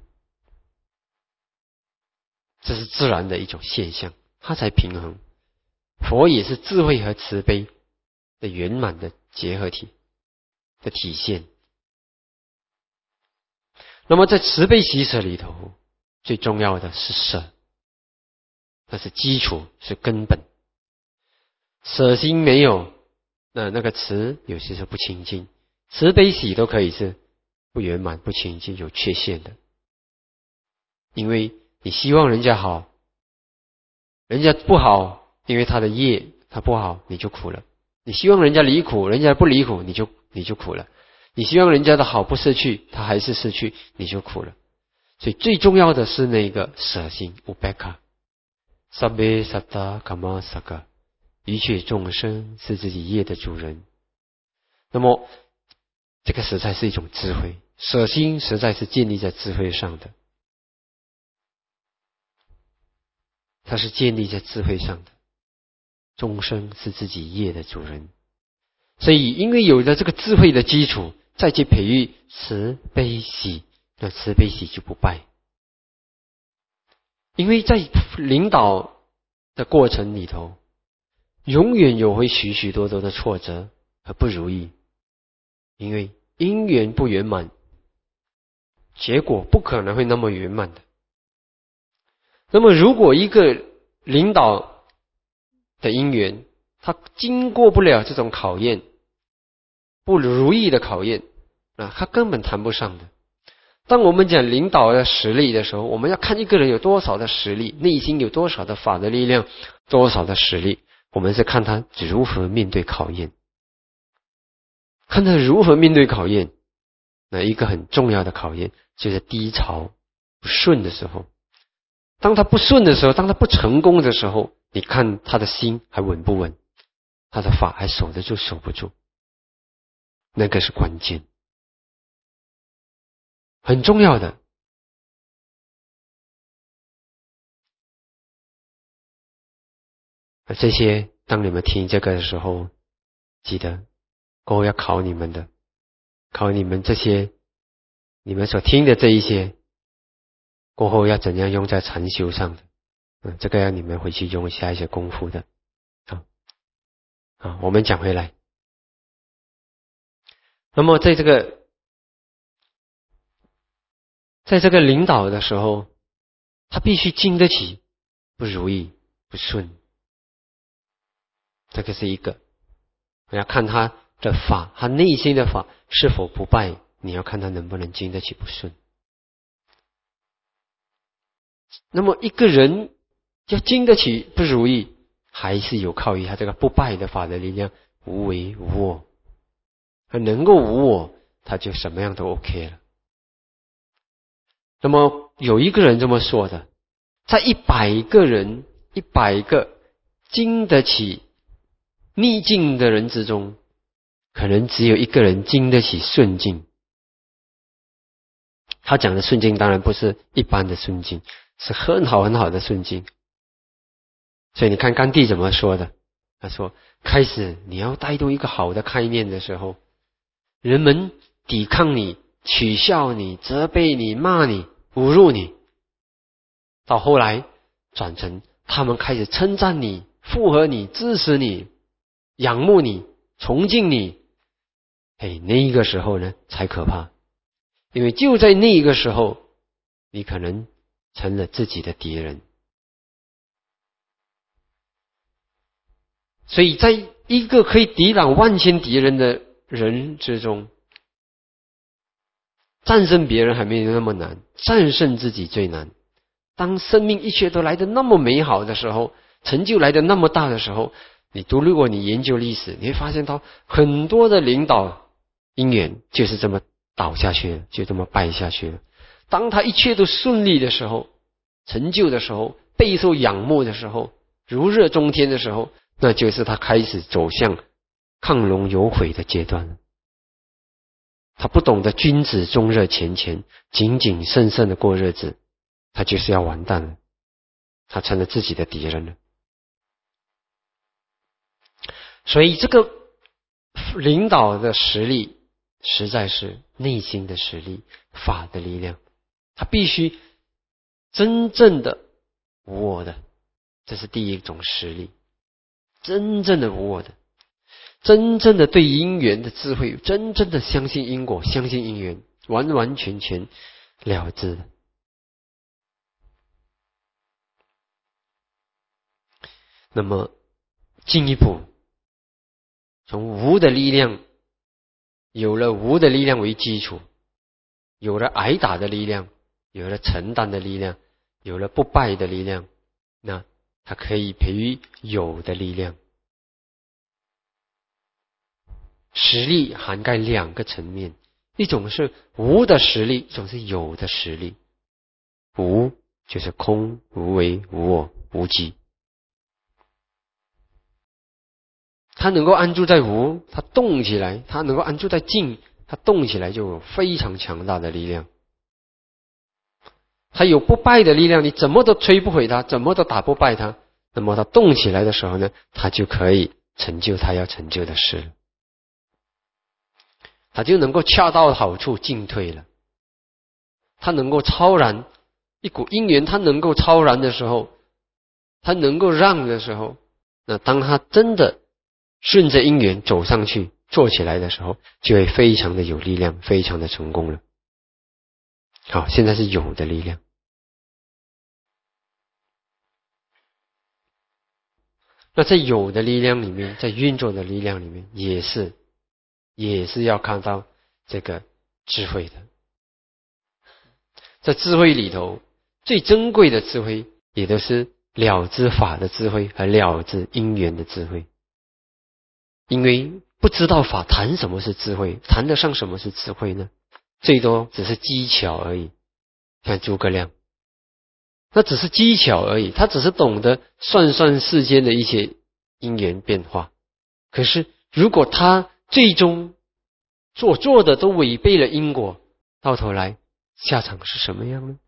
这是自然的一种现象，它才平衡。佛也是智慧和慈悲的圆满的结合体的体现。那么在慈悲喜舍里头，最重要的是舍，那是基础，是根本。舍心没有，那个慈有些是不清净，慈悲喜都可以是不圆满、不清净、有缺陷的。因为你希望人家好，人家不好，因为他的业他不好，你就苦了。你希望人家离苦，人家不离苦，你就苦了。你希望人家的好不失去，他还是失去，你就苦了。所以最重要的是那个舍心 ubeka sabbe satta kama saka， 一切众生是自己业的主人。那么这个实在是一种智慧，舍心实在是建立在智慧上的，它是建立在智慧上的。众生是自己业的主人，所以因为有了这个智慧的基础，再去培育慈悲喜，那慈悲喜就不败。因为在领导的过程里头，永远有会许许多多的挫折和不如意，因为因缘不圆满，结果不可能会那么圆满的。那么如果一个领导的因缘，他经过不了这种考验，不如意的考验，他根本谈不上的。当我们讲领导的实力的时候，我们要看一个人有多少的实力，内心有多少的法的力量，多少的实力，我们是看他如何面对考验。看他如何面对考验，那一个很重要的考验就是低潮不顺的时候。当他不顺的时候，当他不成功的时候，你看他的心还稳不稳，他的法还守得住守不住，那个是关键，很重要的。这些当你们听这个的时候，记得过后要考你们的，考你们这些你们所听的这一些过后要怎样用在禅修上的，这个要你们回去用下一些功夫的。我们讲回来，那么在这个领导的时候，他必须经得起不如意不顺，这个是一个。我要看他的法，他内心的法是否不败，你要看他能不能经得起不顺。那么一个人要经得起不如意，还是有靠于他这个不败的法的力量，无为无我。他能够无我，他就什么样都 OK 了。那么有一个人这么说的，在100个人100个经得起逆境的人之中，可能只有一个人经得起顺境。他讲的顺境当然不是一般的顺境，是很好很好的顺境。所以你看甘地怎么说的，他说开始你要带动一个好的概念的时候，人们抵抗你，取笑你，责备你，骂你，侮辱你，到后来转成他们开始称赞你，附和你，支持你，仰慕你，崇敬你。那一个时候呢才可怕，因为就在那一个时候，你可能成了自己的敌人。所以在一个可以抵挡万千敌人的人之中，战胜别人还没有那么难，战胜自己最难。当生命一切都来得那么美好的时候，成就来得那么大的时候，如果你研究历史，你会发现到很多的领导因缘就是这么倒下去了，就这么败下去了。当他一切都顺利的时候，成就的时候，备受仰慕的时候，如日中天的时候，那就是他开始走向亢龙有悔的阶段了。他不懂得君子终日前乾，谨谨慎慎的过日子，他就是要完蛋了，他成了自己的敌人了。所以这个领导的实力实在是内心的实力，法的力量，他必须真正的无我的，这是第一种实力，真正的无我的，真正的对因缘的智慧，真正的相信因果，相信因缘，完完全全了知的。那么进一步从无的力量，有了无的力量为基础，有了挨打的力量，有了承担的力量，有了不败的力量，那它可以培育有的力量。实力涵盖2个层面，一种是无的实力，一种是有的实力。无就是空，无为，无我，无记。他能够安住在无，他动起来；他能够安住在静， 它动起来就有非常强大的力量。它有不败的力量，你怎么都摧不毁它，怎么都打不败它。那么它动起来的时候呢，它就可以成就它要成就的事，它就能够恰到好处进退了。它能够超然，一股因缘它能够超然的时候，它能够让的时候，那当它真的顺着因缘走上去做起来的时候，就会非常的有力量，非常的成功了。好，现在是有的力量。那在有的力量里面，在运作的力量里面，也是要看到这个智慧的。在智慧里头，最珍贵的智慧，也都是了知法的智慧和了知因缘的智慧。因为不知道法，谈什么是智慧？谈得上什么是智慧呢？最多只是技巧而已。像诸葛亮，那只是技巧而已，他只是懂得算算世间的一些因缘变化。可是如果他最终所做的都违背了因果，到头来下场是什么样呢？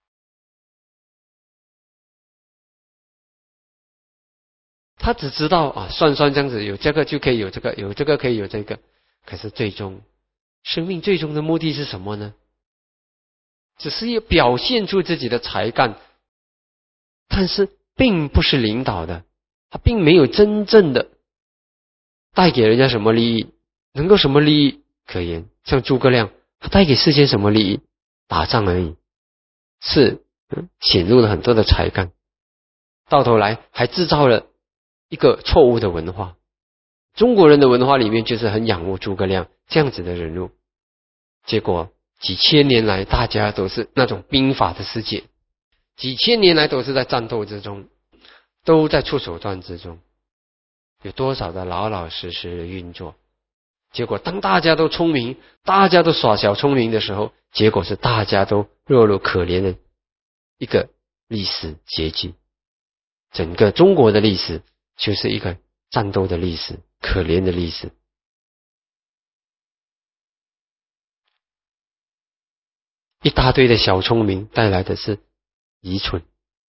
他只知道啊，算算这样子，有这个就可以有这个，有这个可以有这个。可是最终，生命最终的目的是什么呢？只是要表现出自己的才干，但是并不是领导的，他并没有真正的带给人家什么利益，能够什么利益可言？像诸葛亮，他带给世间什么利益？打仗而已，是显露了很多的才干，到头来还制造了一个错误的文化。中国人的文化里面就是很仰慕诸葛亮这样子的人物，结果几千年来大家都是那种兵法的世界，几千年来都是在战斗之中，都在出手段之中，有多少的老老实实的运作。结果当大家都聪明，大家都耍小聪明的时候，结果是大家都落入可怜的一个历史结局。整个中国的历史就是一个战斗的历史，可怜的历史。一大堆的小聪明带来的是愚蠢，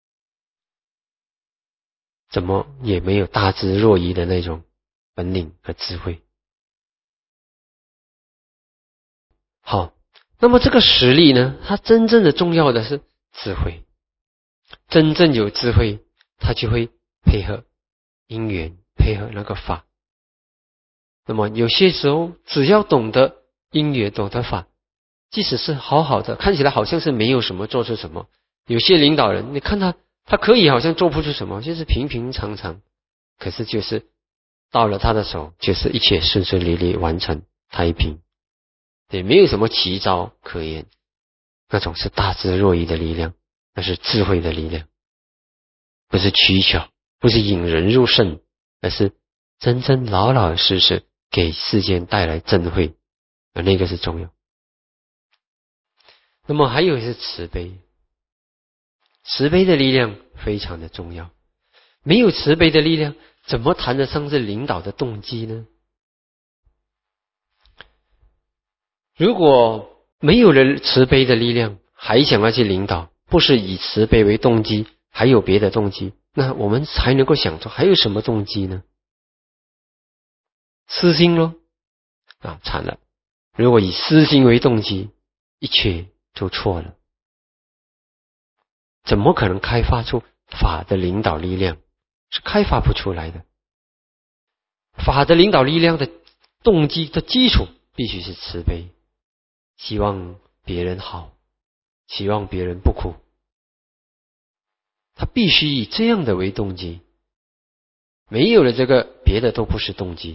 怎么也没有大智若愚的那种本领和智慧。好，那么这个实力呢，它真正的重要的是智慧。真正有智慧，它就会配合因缘，配合那个法。那么有些时候，只要懂得因缘，懂得法，即使是好好的，看起来好像是没有什么做出什么。有些领导人，你看他可以好像做不出什么，就是平平常常，可是就是到了他的手，就是一切顺顺利利完成，太平，也没有什么奇招可言。那种是大智若愚的力量，那是智慧的力量，不是取巧，不是引人入胜，而是真正老老实实给世间带来正慧，而那个是重要。那么还有是慈悲，慈悲的力量非常的重要。没有慈悲的力量，怎么谈得上是领导的动机呢？如果没有了慈悲的力量，还想要去领导，不是以慈悲为动机，还有别的动机，那我们才能够想出还有什么动机呢？私心咯，惨了！如果以私心为动机，一切就错了。怎么可能开发出法的领导力量？是开发不出来的。法的领导力量的动机的基础必须是慈悲，希望别人好，希望别人不苦，他必须以这样的为动机。没有了这个，别的都不是动机。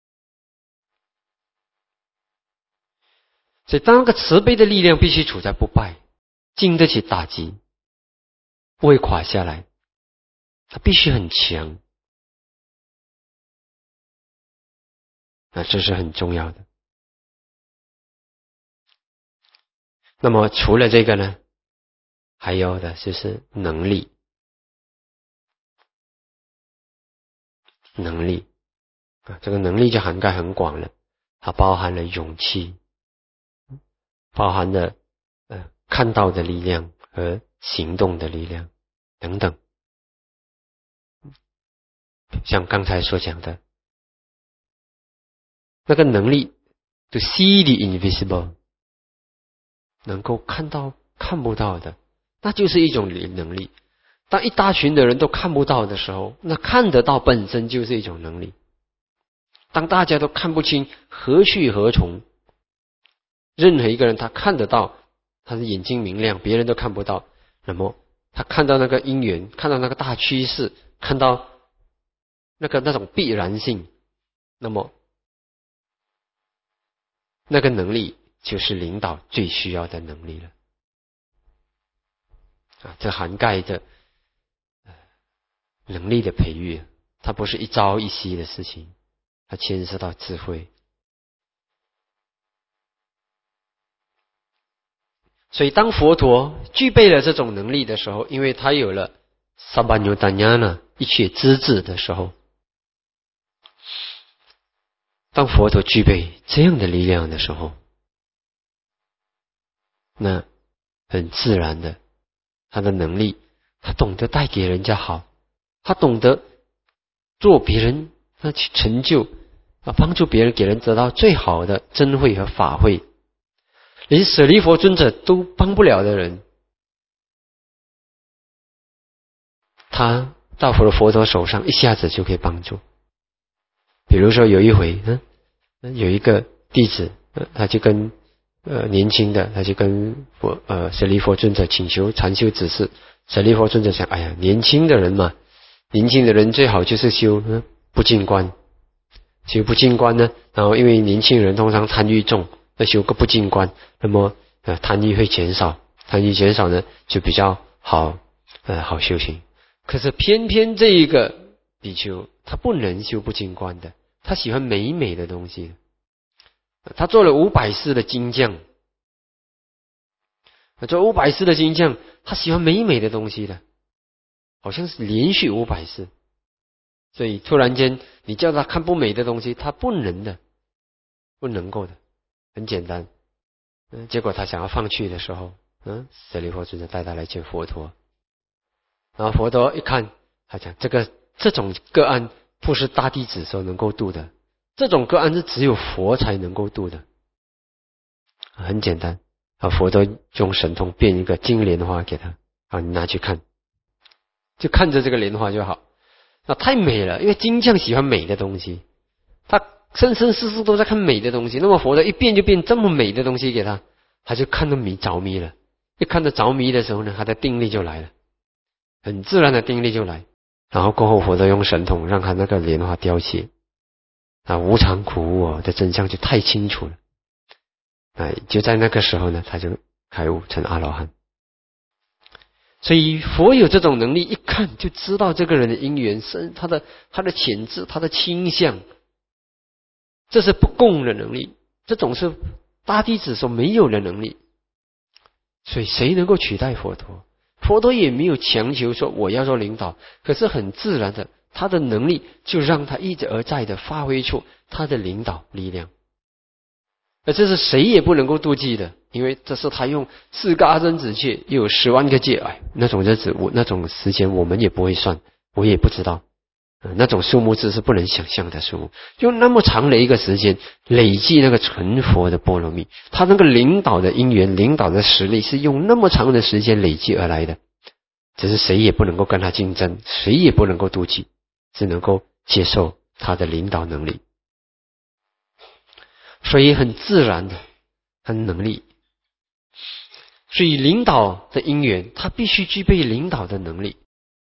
所以当那个慈悲的力量必须处在不败，经得起打击，不会垮下来，它必须很强。那这是很重要的。那么除了这个呢，还有的就是能力。这个能力就涵盖很广了，它包含了勇气、 包含了看到的力量和行动的力量等等。像刚才所讲的那个能力 to see the invisible， 能够看到看不到的，那就是一种能力。当一大群的人都看不到的时候，那看得到本身就是一种能力。当大家都看不清何去何从，任何一个人他看得到，他的眼睛明亮，别人都看不到，那么他看到那个因缘，看到那个大趋势，看到那种必然性，那么那个能力就是领导最需要的能力了。这涵盖着能力的培育，它不是一朝一夕的事情，它牵涉到智慧。所以当佛陀具备了这种能力的时候，因为他有了萨巴纽达亚那一切资质的时候，当佛陀具备这样的力量的时候，那很自然的，他的能力，他懂得带给人家好，他懂得做别人，他去成就帮助别人，给人得到最好的真慧和法慧，连舍利弗尊者都帮不了的人，他到佛陀手上一下子就可以帮助。比如说有一回有一个弟子他就跟年轻的，他就跟舍利弗尊者请求禅修指示。舍利弗尊者想，哎呀，年轻的人嘛，年轻的人最好就是修不净观。修不净观呢，然后因为年轻人通常贪欲重，那修个不净观，那么贪欲会减少，贪欲减少呢就比较好好修行。可是偏偏这一个比丘他不能修不净观的，他喜欢美美的东西。他做了500世的金匠，做500世的金匠，他喜欢美美的东西的，好像是连续500世。所以突然间你叫他看不美的东西，他不能的，不能够的，很简单。结果他想要放弃的时候，舍利弗尊者带他来见佛陀。然后佛陀一看，他讲这种个案不是大弟子所能够度的，这种个案是只有佛才能够度的。很简单，佛陀用神通变一个金莲花给他，你拿去看，就看着这个莲花就好。太美了，因为金匠喜欢美的东西，他生生世世都在看美的东西，那么佛陀一变就变这么美的东西给他，他就看得着迷了。一看得着迷的时候呢，他的定力就来了，很自然的定力就来。然后过后佛陀用神通让他那个莲花凋谢，无常苦无的真相就太清楚了。就在那个时候呢，他就开悟成阿罗汉。所以佛有这种能力，一看就知道这个人的因缘深，他的潜质，他的倾向，这是不共的能力，这种是大弟子所没有的能力。所以谁能够取代佛陀？佛陀也没有强求说我要做领导，可是很自然的，他的能力就让他一直而再的发挥出他的领导力量。而这是谁也不能够妒忌的，因为这是他用4个阿僧祇戒，又有10万个戒，那种日子那种时间我们也不会算，我也不知道，那种数目字是不能想象的数目，用那么长的一个时间累积那个成佛的波罗蜜，他那个领导的因缘，领导的实力是用那么长的时间累积而来的，只是谁也不能够跟他竞争，谁也不能够妒忌，只能够接受他的领导能力。所以很自然的，很能力。所以领导的因缘，他必须具备领导的能力。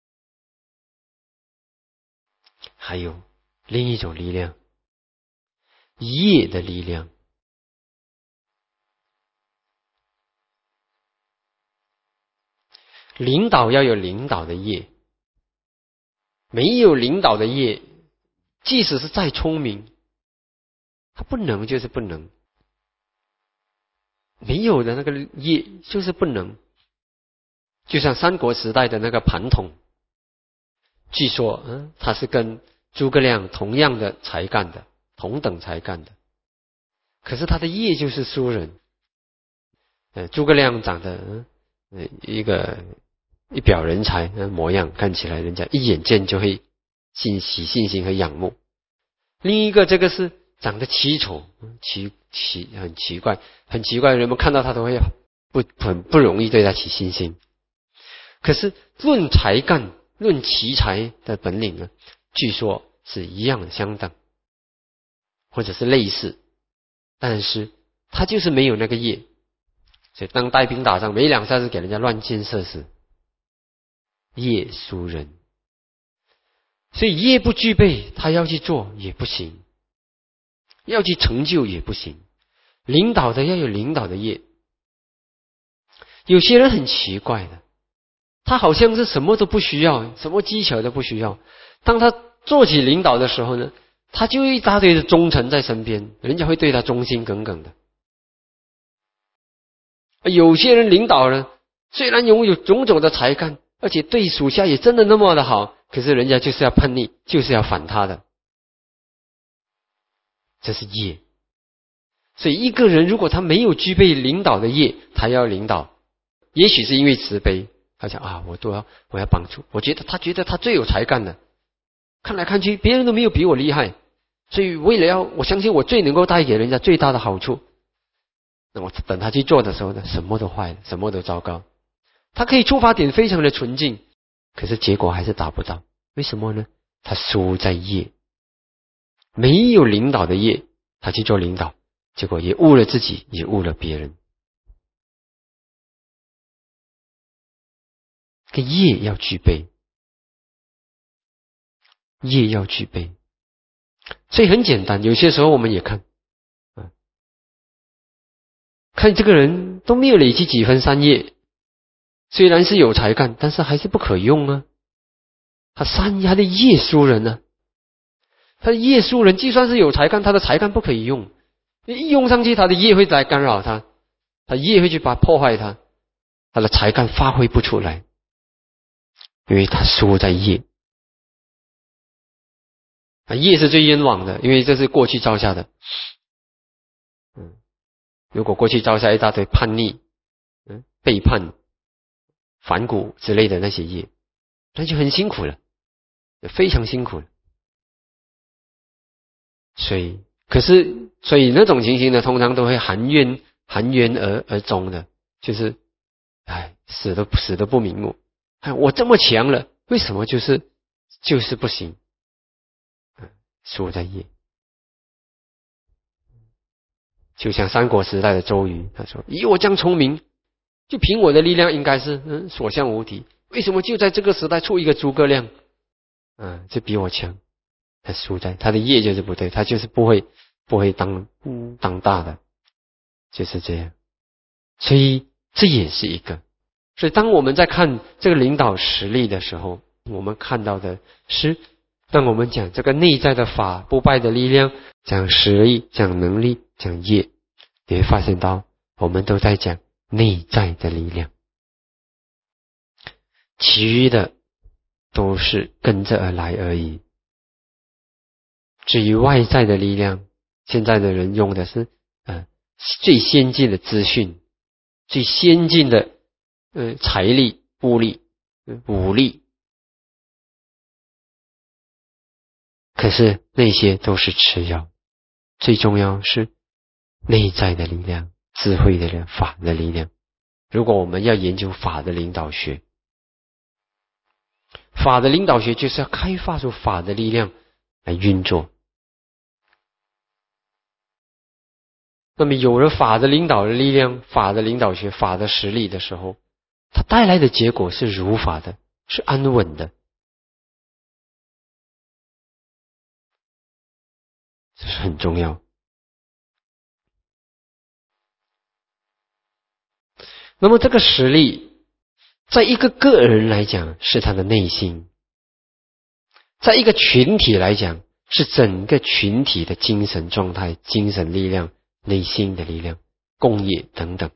还有另一种力量，业的力量。领导要有领导的业，没有领导的业，即使是再聪明，他不能就是不能，没有的那个业就是不能。就像三国时代的那个庞统，据说他是跟诸葛亮同样的才干的，同等才干的，可是他的业就是输人。 诸葛亮长得一表人才模样，看起来人家一眼见就会起信心和仰慕。另一个这个是长得奇丑，很奇怪，人们看到他都会很不容易对他起信心。可是论才干，论奇才的本领呢，据说是一样相等，或者是类似，但是他就是没有那个业，所以当带兵打仗没2、3次给人家乱箭射死，业输人。所以业不具备，他要去做也不行，要去成就也不行。领导的要有领导的业。有些人很奇怪的，他好像是什么都不需要，什么技巧都不需要，当他做起领导的时候呢，他就一大堆的忠臣在身边，人家会对他忠心耿耿的。有些人领导呢，虽然拥有种种的才干，而且对属下也真的那么的好，可是人家就是要叛逆，就是要反他的，这是业。所以一个人如果他没有具备领导的业，他要领导，也许是因为慈悲，他想我要帮助，他觉得他最有才干的，看来看去别人都没有比我厉害，所以为了我相信我最能够带给人家最大的好处，那我等他去做的时候呢，什么都坏了，什么都糟糕。他可以出发点非常的纯净，可是结果还是达不到。为什么呢？他输在业，没有领导的业，他去做领导，结果也误了自己，也误了别人。这个业要具备，业要具备。所以很简单，有些时候我们也看这个人都没有累积几分善业，虽然是有才干，但是还是不可用啊。他的业输人啊，他的业输人，就算是有才干，他的才干不可以用，一用上去他的业会来干扰他，他业会去破坏他，他的才干发挥不出来，因为他输在业。业是最冤枉的，因为这是过去造下的。如果过去造下一大堆叛逆、背叛、反骨之类的那些业，那就很辛苦了，非常辛苦了。所以那种情形呢，通常都会含冤而终的，就是死得不瞑目。我这么强了，为什么就是不行？输在业。就像三国时代的周瑜，他说：“以我这样聪明，就凭我的力量，应该是所向无敌。为什么就在这个时代出一个诸葛亮，就比我强？他输在他的业就是不对，他就是不会当大的，就是这样。所以这也是一个。所以当我们在看这个领导实力的时候，我们看到的是，当我们讲这个内在的法不败的力量，讲实力，讲能力，讲业，你会发现到我们都在讲内在的力量，其余的都是跟着而来而已。至于外在的力量，现在的人用的是最先进的资讯，最先进的财力、物力、武力，可是那些都是次要，最重要是内在的力量、智慧的力量、法的力量。如果我们要研究法的领导学，法的领导学就是要开发出法的力量来运作。那么有了法的领导的力量、法的领导学、法的实力的时候，它带来的结果是如法的，是安稳的，这是很重要。那么这个实力在一个个人来讲是他的内心，在一个群体来讲是整个群体的精神状态、精神力量、内心的力量、共业等等。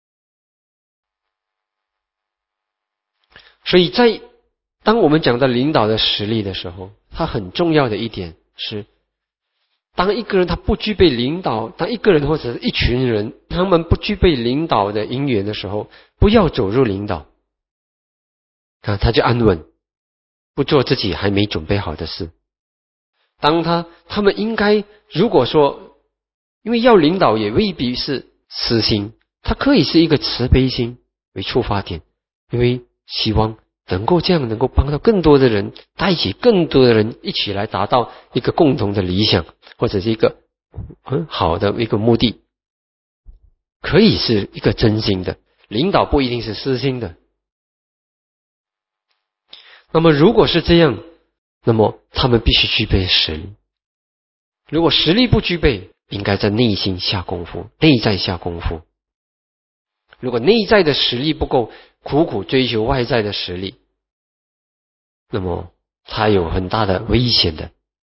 所以当我们讲到领导的实力的时候，它很重要的一点是当一个人他不具备领导，当一个人或者是一群人，他们不具备领导的因缘的时候，不要走入领导，他就安稳，不做自己还没准备好的事。当他们应该，如果说，因为要领导也未必是私心，他可以是一个慈悲心为出发点，因为希望能够这样，能够帮到更多的人，带起更多的人一起来达到一个共同的理想，或者是一个很好的一个目的，可以是一个真心的领导，不一定是私心的。那么如果是这样，那么他们必须具备实力。如果实力不具备，应该在内心下功夫，内在下功夫。如果内在的实力不够，苦苦追求外在的实力，那么他有很大的危险的。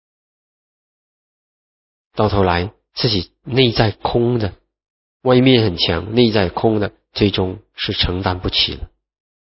到头来自己内在空的，外面很强，内在空的，最终是承担不起了。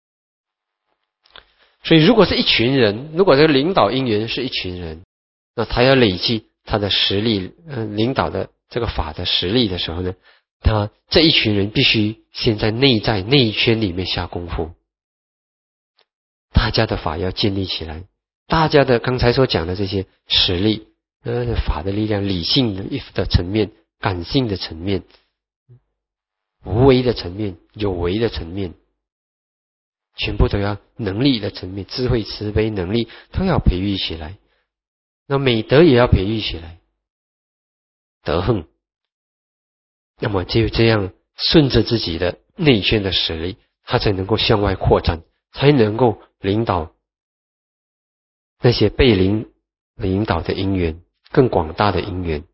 所以如果是一群人，如果这个领导因缘是一群人，那他要累积他的实力，领导的这个法的实力的时候呢，他这一群人必须先在内圈里面下功夫，大家的法要建立起来，大家的刚才所讲的这些实力，法的力量，理性的层面，感性的层面，无为的层面，有为的层面，全部都要能力的层面，智慧、慈悲、能力都要培育起来，那美德也要培育起来，德行。那么只有这样顺着自己的内圈的实力，他才能够向外扩展，才能够领导那些被领导的因缘，更广大的因缘。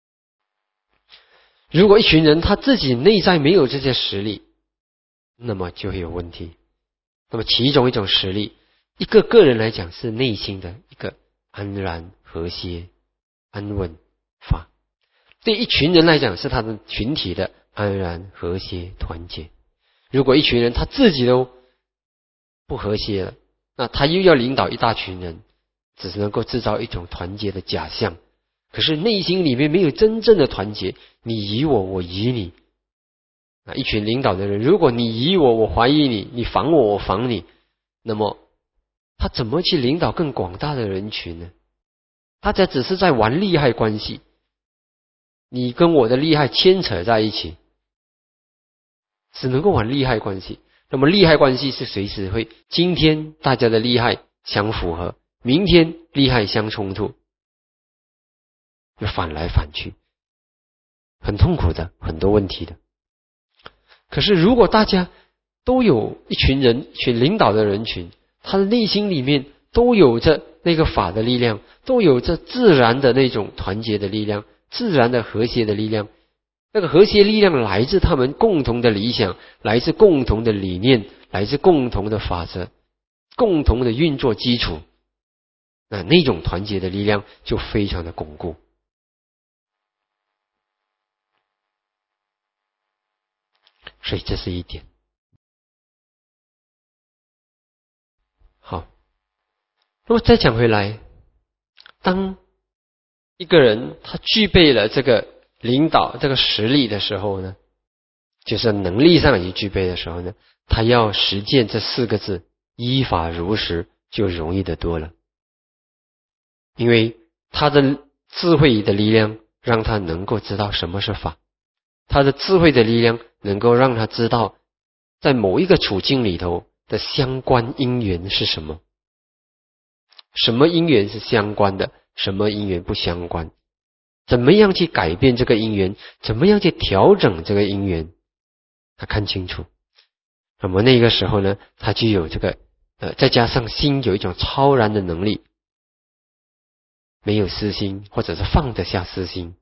如果一群人他自己内在没有这些实力，那么就会有问题。那么其中一种实力，一个个人来讲是内心的一个安然和谐安稳法，对一群人来讲是他的群体的安然和谐团结。如果一群人他自己都不和谐了，那他又要领导一大群人，只是能够制造一种团结的假象，可是内心里面没有真正的团结，你疑我，我疑你。一群领导的人，如果你疑我，我怀疑你，你防我，我防你，那么他怎么去领导更广大的人群呢？大家只是在玩利害关系，你跟我的利害牵扯在一起，只能够玩利害关系。那么利害关系是随时会，今天大家的利害相符合，明天利害相冲突，就反来反去，很痛苦的，很多问题的。可是如果大家都有一群人，一群领导的人群，他的内心里面都有着那个法的力量，都有着自然的那种团结的力量，自然的和谐的力量。那个和谐力量来自他们共同的理想，来自共同的理念，来自共同的法则，共同的运作基础，那种团结的力量就非常的巩固。所以这是一点。好，那么再讲回来，当一个人他具备了这个领导这个实力的时候呢，就是能力上已经具备的时候呢，他要实践这4个字，依法如实，就容易得多了。因为他的智慧的力量让他能够知道什么是法，他的智慧的力量能够让他知道在某一个处境里头的相关因缘是什么，什么因缘是相关的，什么因缘不相关，怎么样去改变这个因缘，怎么样去调整这个因缘，他看清楚。那么那个时候呢，他就有这个再加上心有一种超然的能力，没有私心，或者是放得下私心，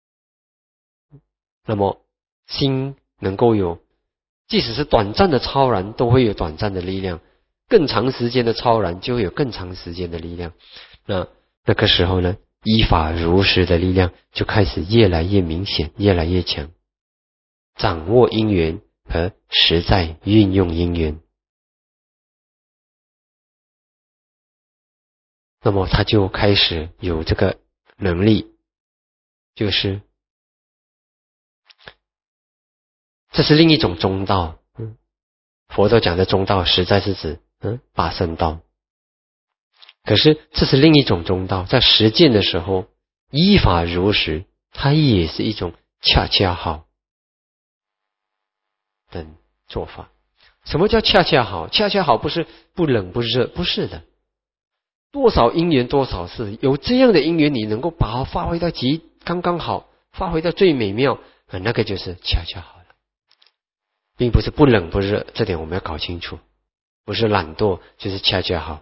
那么心能够有，即使是短暂的超然都会有短暂的力量，更长时间的超然就会有更长时间的力量。那个时候呢，依法如实的力量就开始越来越明显，越来越强，掌握因缘和实在运用因缘，那么他就开始有这个能力就是这是另一种中道。佛陀讲的中道实在是指八圣道，可是这是另一种中道，在实践的时候依法如实，它也是一种恰恰好的做法。什么叫恰恰好？恰恰好不是不冷不热，不是的。多少因缘多少事，有这样的因缘，你能够把它发挥到刚刚好，发挥到最美妙，那个就是恰恰好了，并不是不冷不热，这点我们要搞清楚。不是懒惰，就是恰恰好，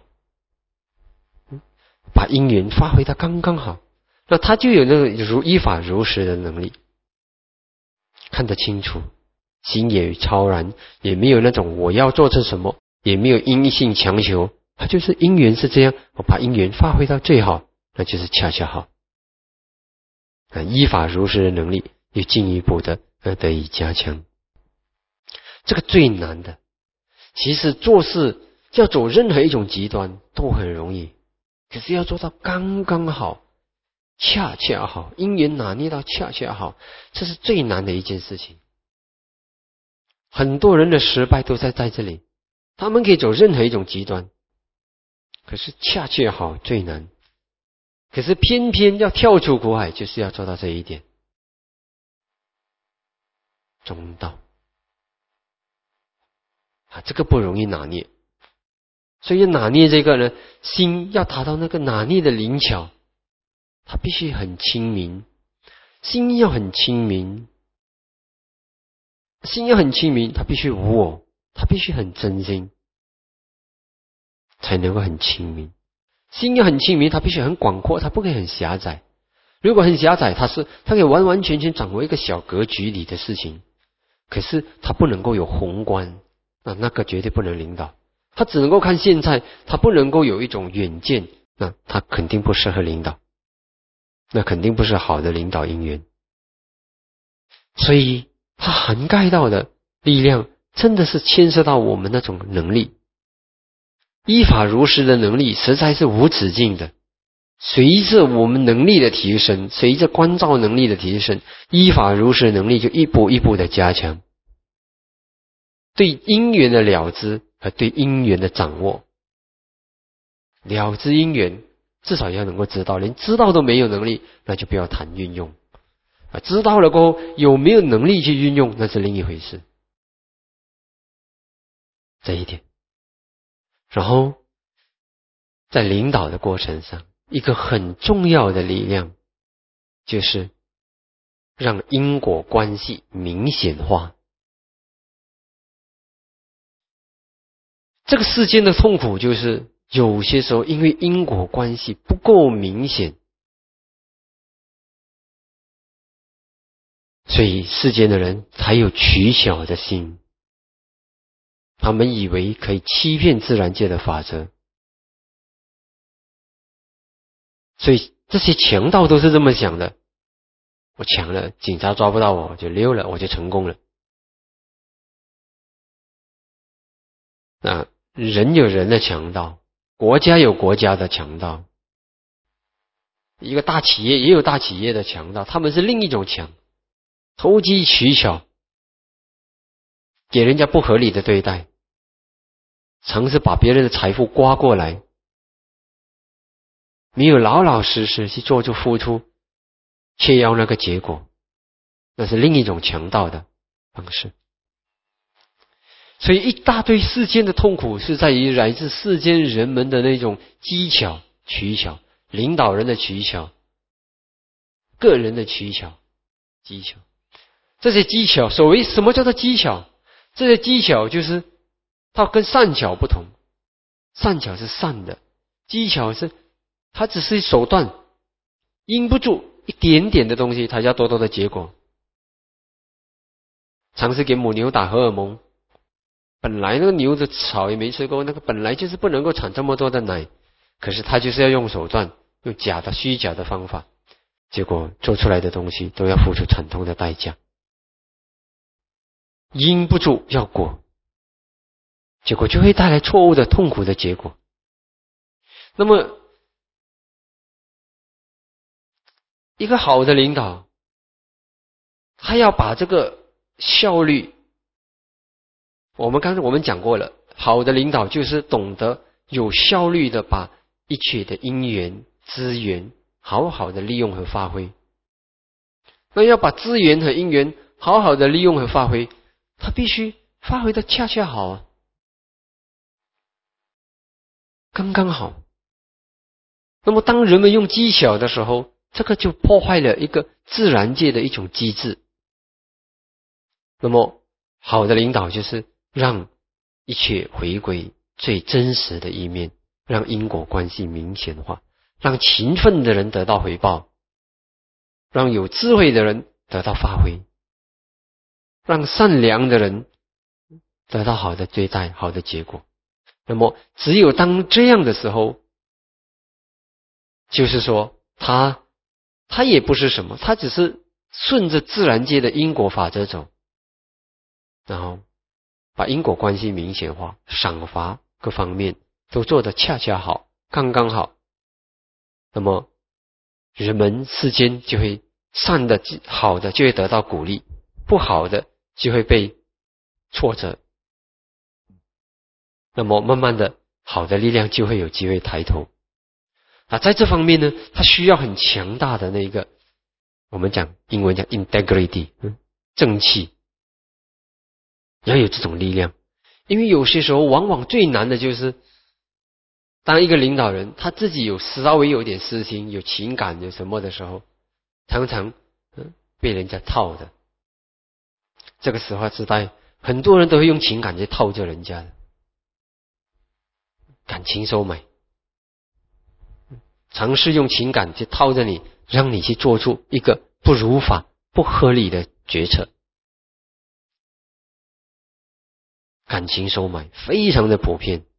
把因缘发挥到刚刚好，那他就有那个依法如实的能力，看得清楚，心也超然，也没有那种我要做成什么，也没有因性强求，他就是因缘是这样，我把因缘发挥到最好，那就是恰恰好。依法如实的能力又进一步的得以加强。这个最难的，其实做事要走任何一种极端都很容易，可是要做到刚刚好，恰恰好，因缘拿捏到恰恰好，这是最难的一件事情。很多人的失败都在这里，他们可以走任何一种极端，可是恰恰好最难。可是偏偏要跳出苦海，就是要做到这一点，中道这个不容易拿捏。所以拿捏这个呢，心要达到那个拿捏的灵巧，它必须很清明，心要很清明，心要很清明，它必须无我，它必须很真心，才能够很清明。心要很清明，它必须很广阔，它不可以很狭窄。如果很狭窄，它可以完完全全掌握一个小格局里的事情，可是它不能够有宏观，那个绝对不能领导。他只能够看现在，他不能够有一种远见，那他肯定不适合领导，那肯定不是好的领导因缘。所以他涵盖到的力量真的是牵涉到我们那种能力，依法如实的能力实在是无止境的。随着我们能力的提升，随着观照能力的提升，依法如实的能力就一步一步的加强，对因缘的了知和对因缘的掌握。了知因缘至少要能够知道，连知道都没有能力，那就不要谈运用。知道了过后有没有能力去运用，那是另一回事。这一点。然后在领导的过程上，一个很重要的力量就是让因果关系明显化。这个世间的痛苦就是有些时候因为因果关系不够明显，所以世间的人才有取巧的心，他们以为可以欺骗自然界的法则。所以这些强盗都是这么想的，我强了，警察抓不到我就溜了，我就成功了。人有人的强盗，国家有国家的强盗，一个大企业也有大企业的强盗，他们是另一种强，投机取巧，给人家不合理的对待，尝试把别人的财富刮过来，没有老老实实去做出付出，却要那个结果，那是另一种强盗的方式。所以一大堆世间的痛苦是在于来自世间人们的那种技巧取巧，领导人的取巧，个人的取巧技巧。这些技巧，所谓什么叫做技巧？这些技巧就是它跟善巧不同，善巧是善的，技巧是它只是手段，因不住一点点的东西，它要多多的结果。尝试给母牛打荷尔蒙，本来那个牛的草也没吃过，那个本来就是不能够产这么多的奶，可是他就是要用手段，用虚假的方法，结果做出来的东西都要付出惨痛的代价。因不住要果，结果就会带来错误的痛苦的结果。那么一个好的领导他要把这个效率，刚才我们讲过了，好的领导就是懂得有效率的把一切的因缘资源好好的利用和发挥。那要把资源和因缘好好的利用和发挥，他必须发挥的恰恰好啊，刚刚好。那么当人们用技巧的时候，这个就破坏了一个自然界的一种机制。那么好的领导就是让一切回归最真实的一面，让因果关系明显化，让勤奋的人得到回报，让有智慧的人得到发挥，让善良的人得到好的对待，好的结果。那么只有当这样的时候，就是说他也不是什么，他只是顺着自然界的因果法则走，然后把因果关系明显化，赏罚各方面都做得恰恰好，刚刚好。那么人们世间就会善的好的就会得到鼓励，不好的就会被挫折。那么慢慢的好的力量就会有机会抬头。在这方面呢，它需要很强大的那个，我们讲英文讲 integrity， 正气，要有这种力量。因为有些时候往往最难的就是当一个领导人他自己稍微有点私心，有情感，有什么的时候，常常被人家套的。这个实话实在，很多人都会用情感去套着人家的，感情收买，尝试用情感去套着你，让你去做出一个不如法、不合理的决策。感情收买非常的普遍，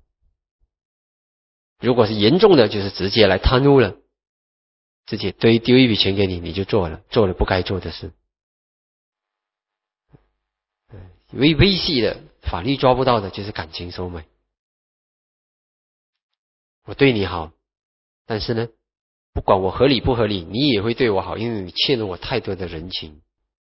如果是严重的，就是直接来贪污了，直接丢一笔钱给你，你就做了不该做的事。微细的法律抓不到的就是感情收买。我对你好，但是呢，不管我合理不合理，你也会对我好，因为你欠了我太多的人情。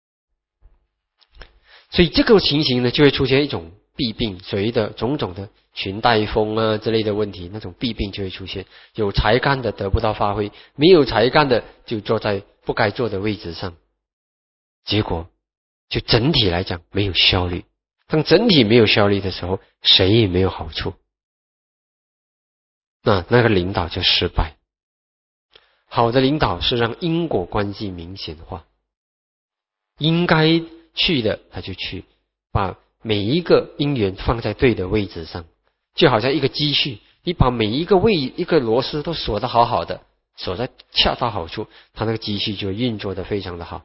所以这个情形呢，就会出现一种弊病，所谓的种种的裙带风啊之类的问题，那种弊病就会出现。有才干的得不到发挥，没有才干的就坐在不该坐的位置上，结果就整体来讲没有效率。当整体没有效率的时候，谁也没有好处，那个领导就失败。好的领导是让因果关系明显化，应该去的他就去，把每一个因缘放在对的位置上，就好像一个机序，你把每一个螺丝都锁得好好的，锁得恰到好处，它那个机序就运作得非常的好。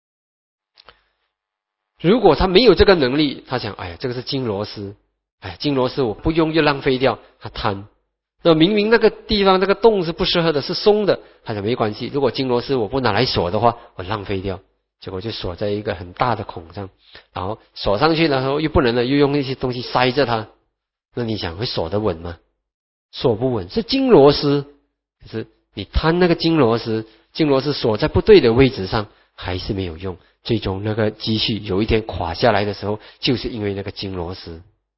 如果他没有这个能力，他想哎呀这个是金螺丝，金螺丝我不用就浪费掉，他贪。那明明那个地方那个洞是不适合的，是松的，他讲没关系，如果金螺丝我不拿来锁的话，我浪费掉，结果就锁在一个很大的孔上，然后锁上去的时候又不能了，又用那些东西塞着它，那你想会锁得稳吗？锁不稳。是金螺丝，可是你贪那个金螺丝锁在不对的位置上还是没有用，最终那个机器有一天垮下来的时候，就是因为那个金螺丝。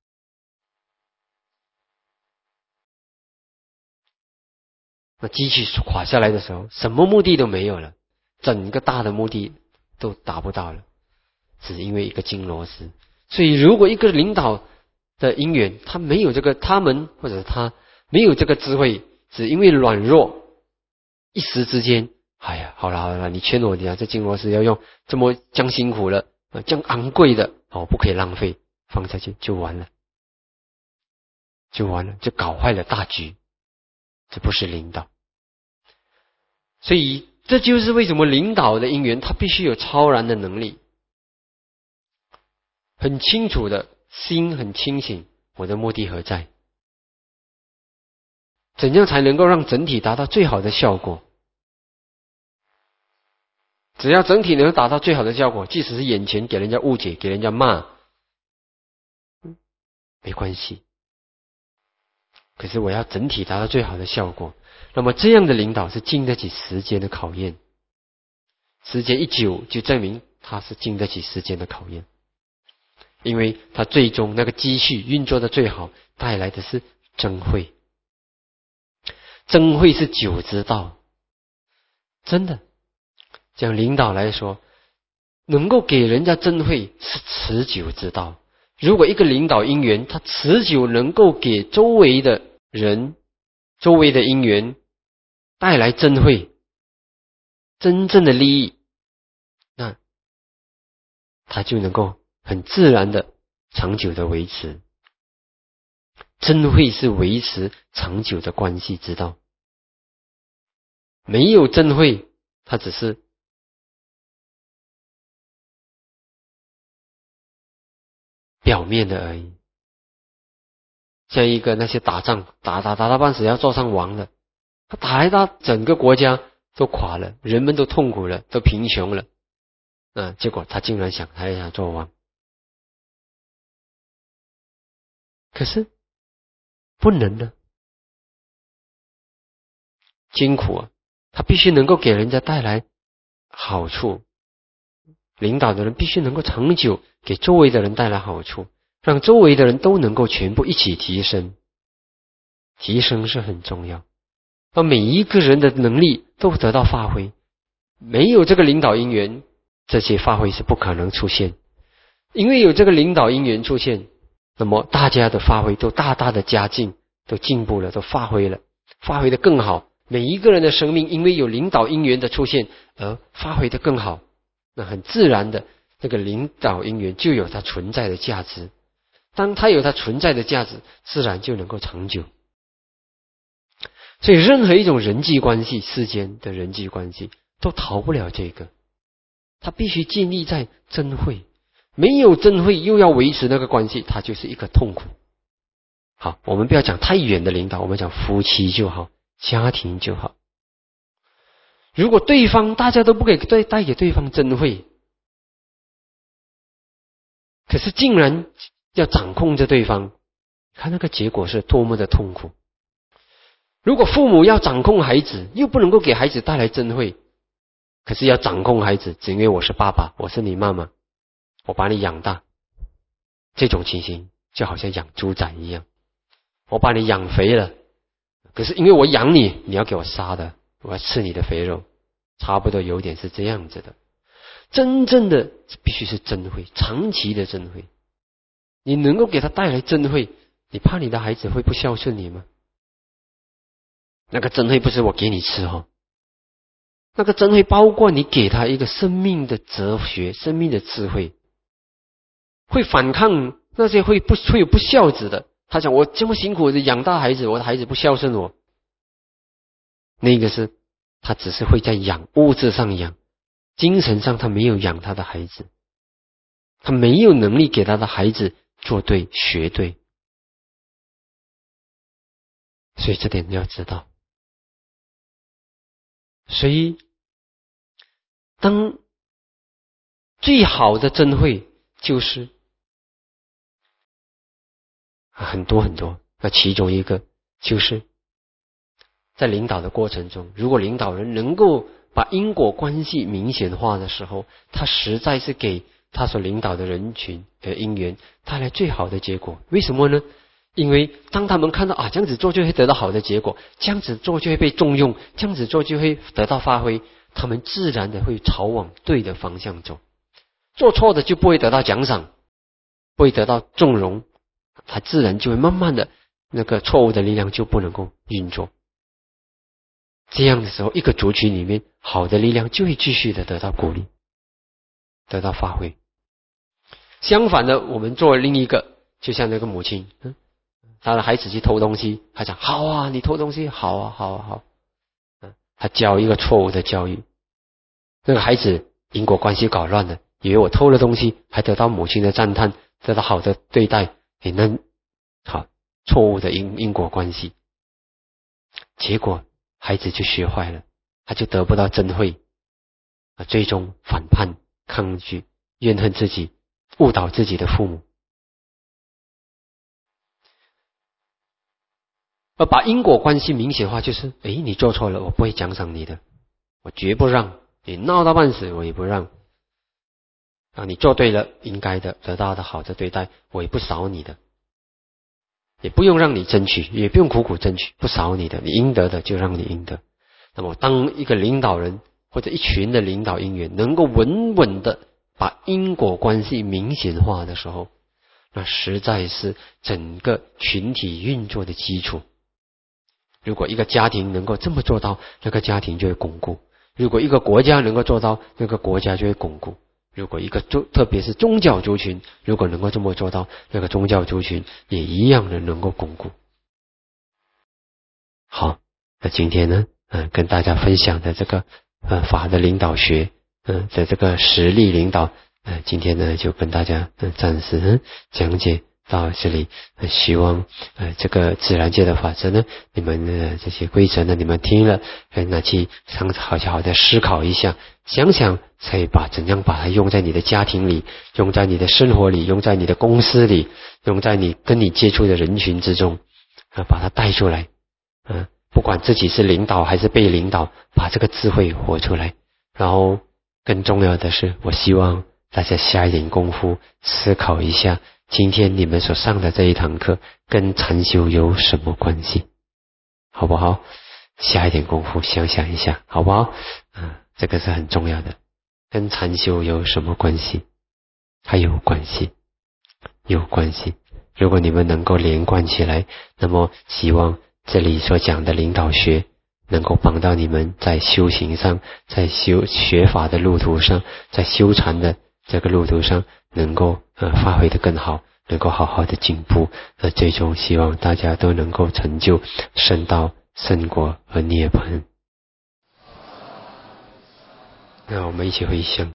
那机器垮下来的时候，什么目的都没有了，整个大的目的都达不到了，只因为一个金螺丝。所以如果一个领导的因缘他没有这个，或者他没有这个智慧，只因为软弱，一时之间哎呀好了，你劝我这金螺丝要用这么将辛苦了，将昂贵的不可以浪费，放下去就完了，就搞坏了大局，这不是领导。所以这就是为什么领导的因缘他必须有超然的能力，很清楚的心很清醒，我的目的何在，怎样才能够让整体达到最好的效果。只要整体能达到最好的效果，即使是眼前给人家误解，给人家骂，没关系，可是我要整体达到最好的效果。那么这样的领导是经得起时间的考验，时间一久就证明他是经得起时间的考验，因为他最终那个机序运作的最好，带来的是真慧。真慧是久之道，真的，讲领导来说，能够给人家真慧是持久之道。如果一个领导因缘，他持久能够给周围的人、周围的因缘带来真慧、真正的利益，那他就能够很自然的长久的维持。真慧是维持长久的关系之道。没有真慧，它只是表面的而已。像一个那些打仗打到半死要坐上王了，他打来到整个国家都垮了，人们都痛苦了，都贫穷了，结果他竟然他也想做王。可是不能呢，艰苦啊，他必须能够给人家带来好处。领导的人必须能够长久给周围的人带来好处，让周围的人都能够全部一起提升。提升是很重要，把每一个人的能力都得到发挥。没有这个领导因缘，这些发挥是不可能出现。因为有这个领导因缘出现，那么大家的发挥都大大的加进，都进步了，都发挥了，发挥得更好。每一个人的生命因为有领导因缘的出现而发挥得更好，那很自然的，这个领导因缘就有它存在的价值。当它有它存在的价值，自然就能够长久。所以任何一种人际关系，世间的人际关系都逃不了这个，它必须建立在真慧。没有真慧又要维持那个关系，它就是一个痛苦。好，我们不要讲太远的领导，我们讲夫妻就好，家庭就好。如果对方大家都不给带给对方真慧，可是竟然要掌控着对方，看那个结果是多么的痛苦。如果父母要掌控孩子，又不能够给孩子带来真慧，可是要掌控孩子，只因为我是爸爸，我是你妈妈，我把你养大，这种情形就好像养猪仔一样，我把你养肥了，可是因为我养你，你要给我杀的，我要吃你的肥肉，差不多有点是这样子的。真正的必须是真慧，长期的真慧。你能够给他带来真慧，你怕你的孩子会不孝顺你吗？那个真慧不是我给你吃哦，那个真慧包括你给他一个生命的哲学、生命的智慧，会反抗那些会有不孝子的。他讲我这么辛苦的养大孩子，我的孩子不孝顺我，那个是他只是会在养物质上养，精神上他没有养他的孩子，他没有能力给他的孩子做对学对。所以这点你要知道。所以当最好的真慧就是很多很多，那其中一个就是在领导的过程中，如果领导人能够把因果关系明显化的时候，他实在是给他所领导的人群的因缘带来最好的结果。为什么呢？因为当他们看到这样子做就会得到好的结果，这样子做就会被重用，这样子做就会得到发挥，他们自然的会朝往对的方向走。做错的就不会得到奖赏，不会得到纵容，他自然就会慢慢的那个错误的力量就不能够运作。这样的时候，一个族群里面好的力量就会继续的得到鼓励，得到发挥。相反的，我们做另一个，就像那个母亲，他的孩子去偷东西，他讲好啊，你偷东西好啊好啊好，他教一个错误的教育，那个孩子因果关系搞乱了，以为我偷了东西还得到母亲的赞叹，得到好的对待，那好错误的因果关系，结果孩子就学坏了，他就得不到真慧，最终反叛抗拒，怨恨自己，误导自己的父母。而把因果关系明显化，就是你做错了，我不会奖赏你的，我绝不让你闹到半死，我也不让。 啊，你做对了应该的，得到的好的对待，我也不少你的，也不用让你争取，也不用苦苦争取，不少你的，你应得的就让你应得。那么当一个领导人或者一群的领导因缘能够稳稳的把因果关系明显化的时候，那实在是整个群体运作的基础。如果一个家庭能够这么做到，那个家庭就会巩固；如果一个国家能够做到，那个国家就会巩固；如果一个特别是宗教族群，如果能够这么做到，那个宗教族群也一样的能够巩固。好，那今天呢，跟大家分享的这个法的领导学，的这个实力领导，今天呢就跟大家暂时讲解到这里。希望这个自然界的法则呢，你们这些规则呢，你们听了，那去好好的思考一下，想想可以怎样把它用在你的家庭里，用在你的生活里，用在你的公司里，用在你跟你接触的人群之中，把它带出来。不管自己是领导还是被领导，把这个智慧活出来。然后更重要的是，我希望大家下一点功夫，思考一下今天你们所上的这一堂课跟禅修有什么关系，好不好？下一点功夫想想一下，好不好？这个是很重要的，跟禅修有什么关系？还有关系，有关系。如果你们能够连贯起来，那么希望这里所讲的领导学能够帮到你们在修行上，在学法的路途上，在修禅的这个路途上能够发挥得更好，能够好好的进步。最终希望大家都能够成就圣道、圣果和涅槃。那我们一起回向。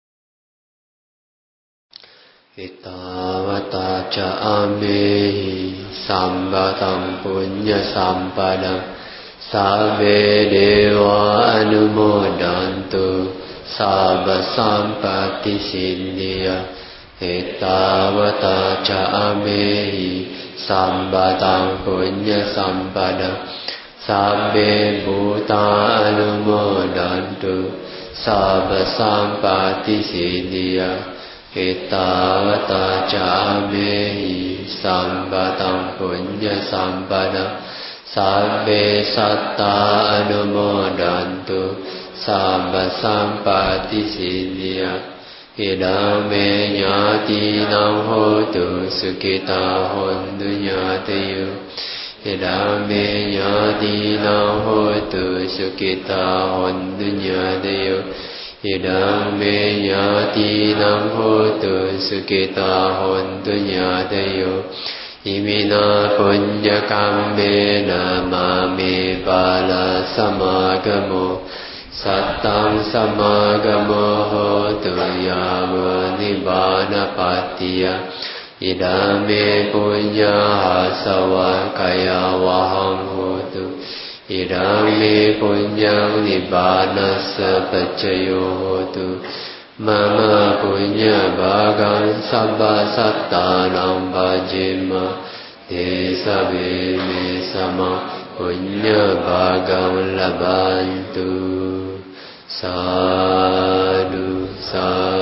Ittavata ca amehi sambatam punya sampadam sabbe dewa anumodantu sabba sampatti siddhiya. Ittavata ca amehi sambatam punya sampadam sabbe bhuta anumodantu sabba sampatti siddhiya. Ittavata ca amehi sambatam punya sampadam sabbe satta anumodantu sabba sampatti siddhiya. Idame ñātīnaṁ hotu sukhitā hontu ñātayo. Idame ñātīnaṁ hotu sukhitā hontu ñātayo. Idame ñātīnaṁ hotu sukhitā hontu ñātayo. Imina punya kammena mame bala samagamo sattang samagamo hotu yama nibbana pattiya. Idame punya hasawa kaya wahang hotu. Idame punyang nibbanassa paccayo hotu. Mama punya bhagang sabba sattanam bhajima. Te sabe me sama punya bhagang labantu. Sadhu sadhu.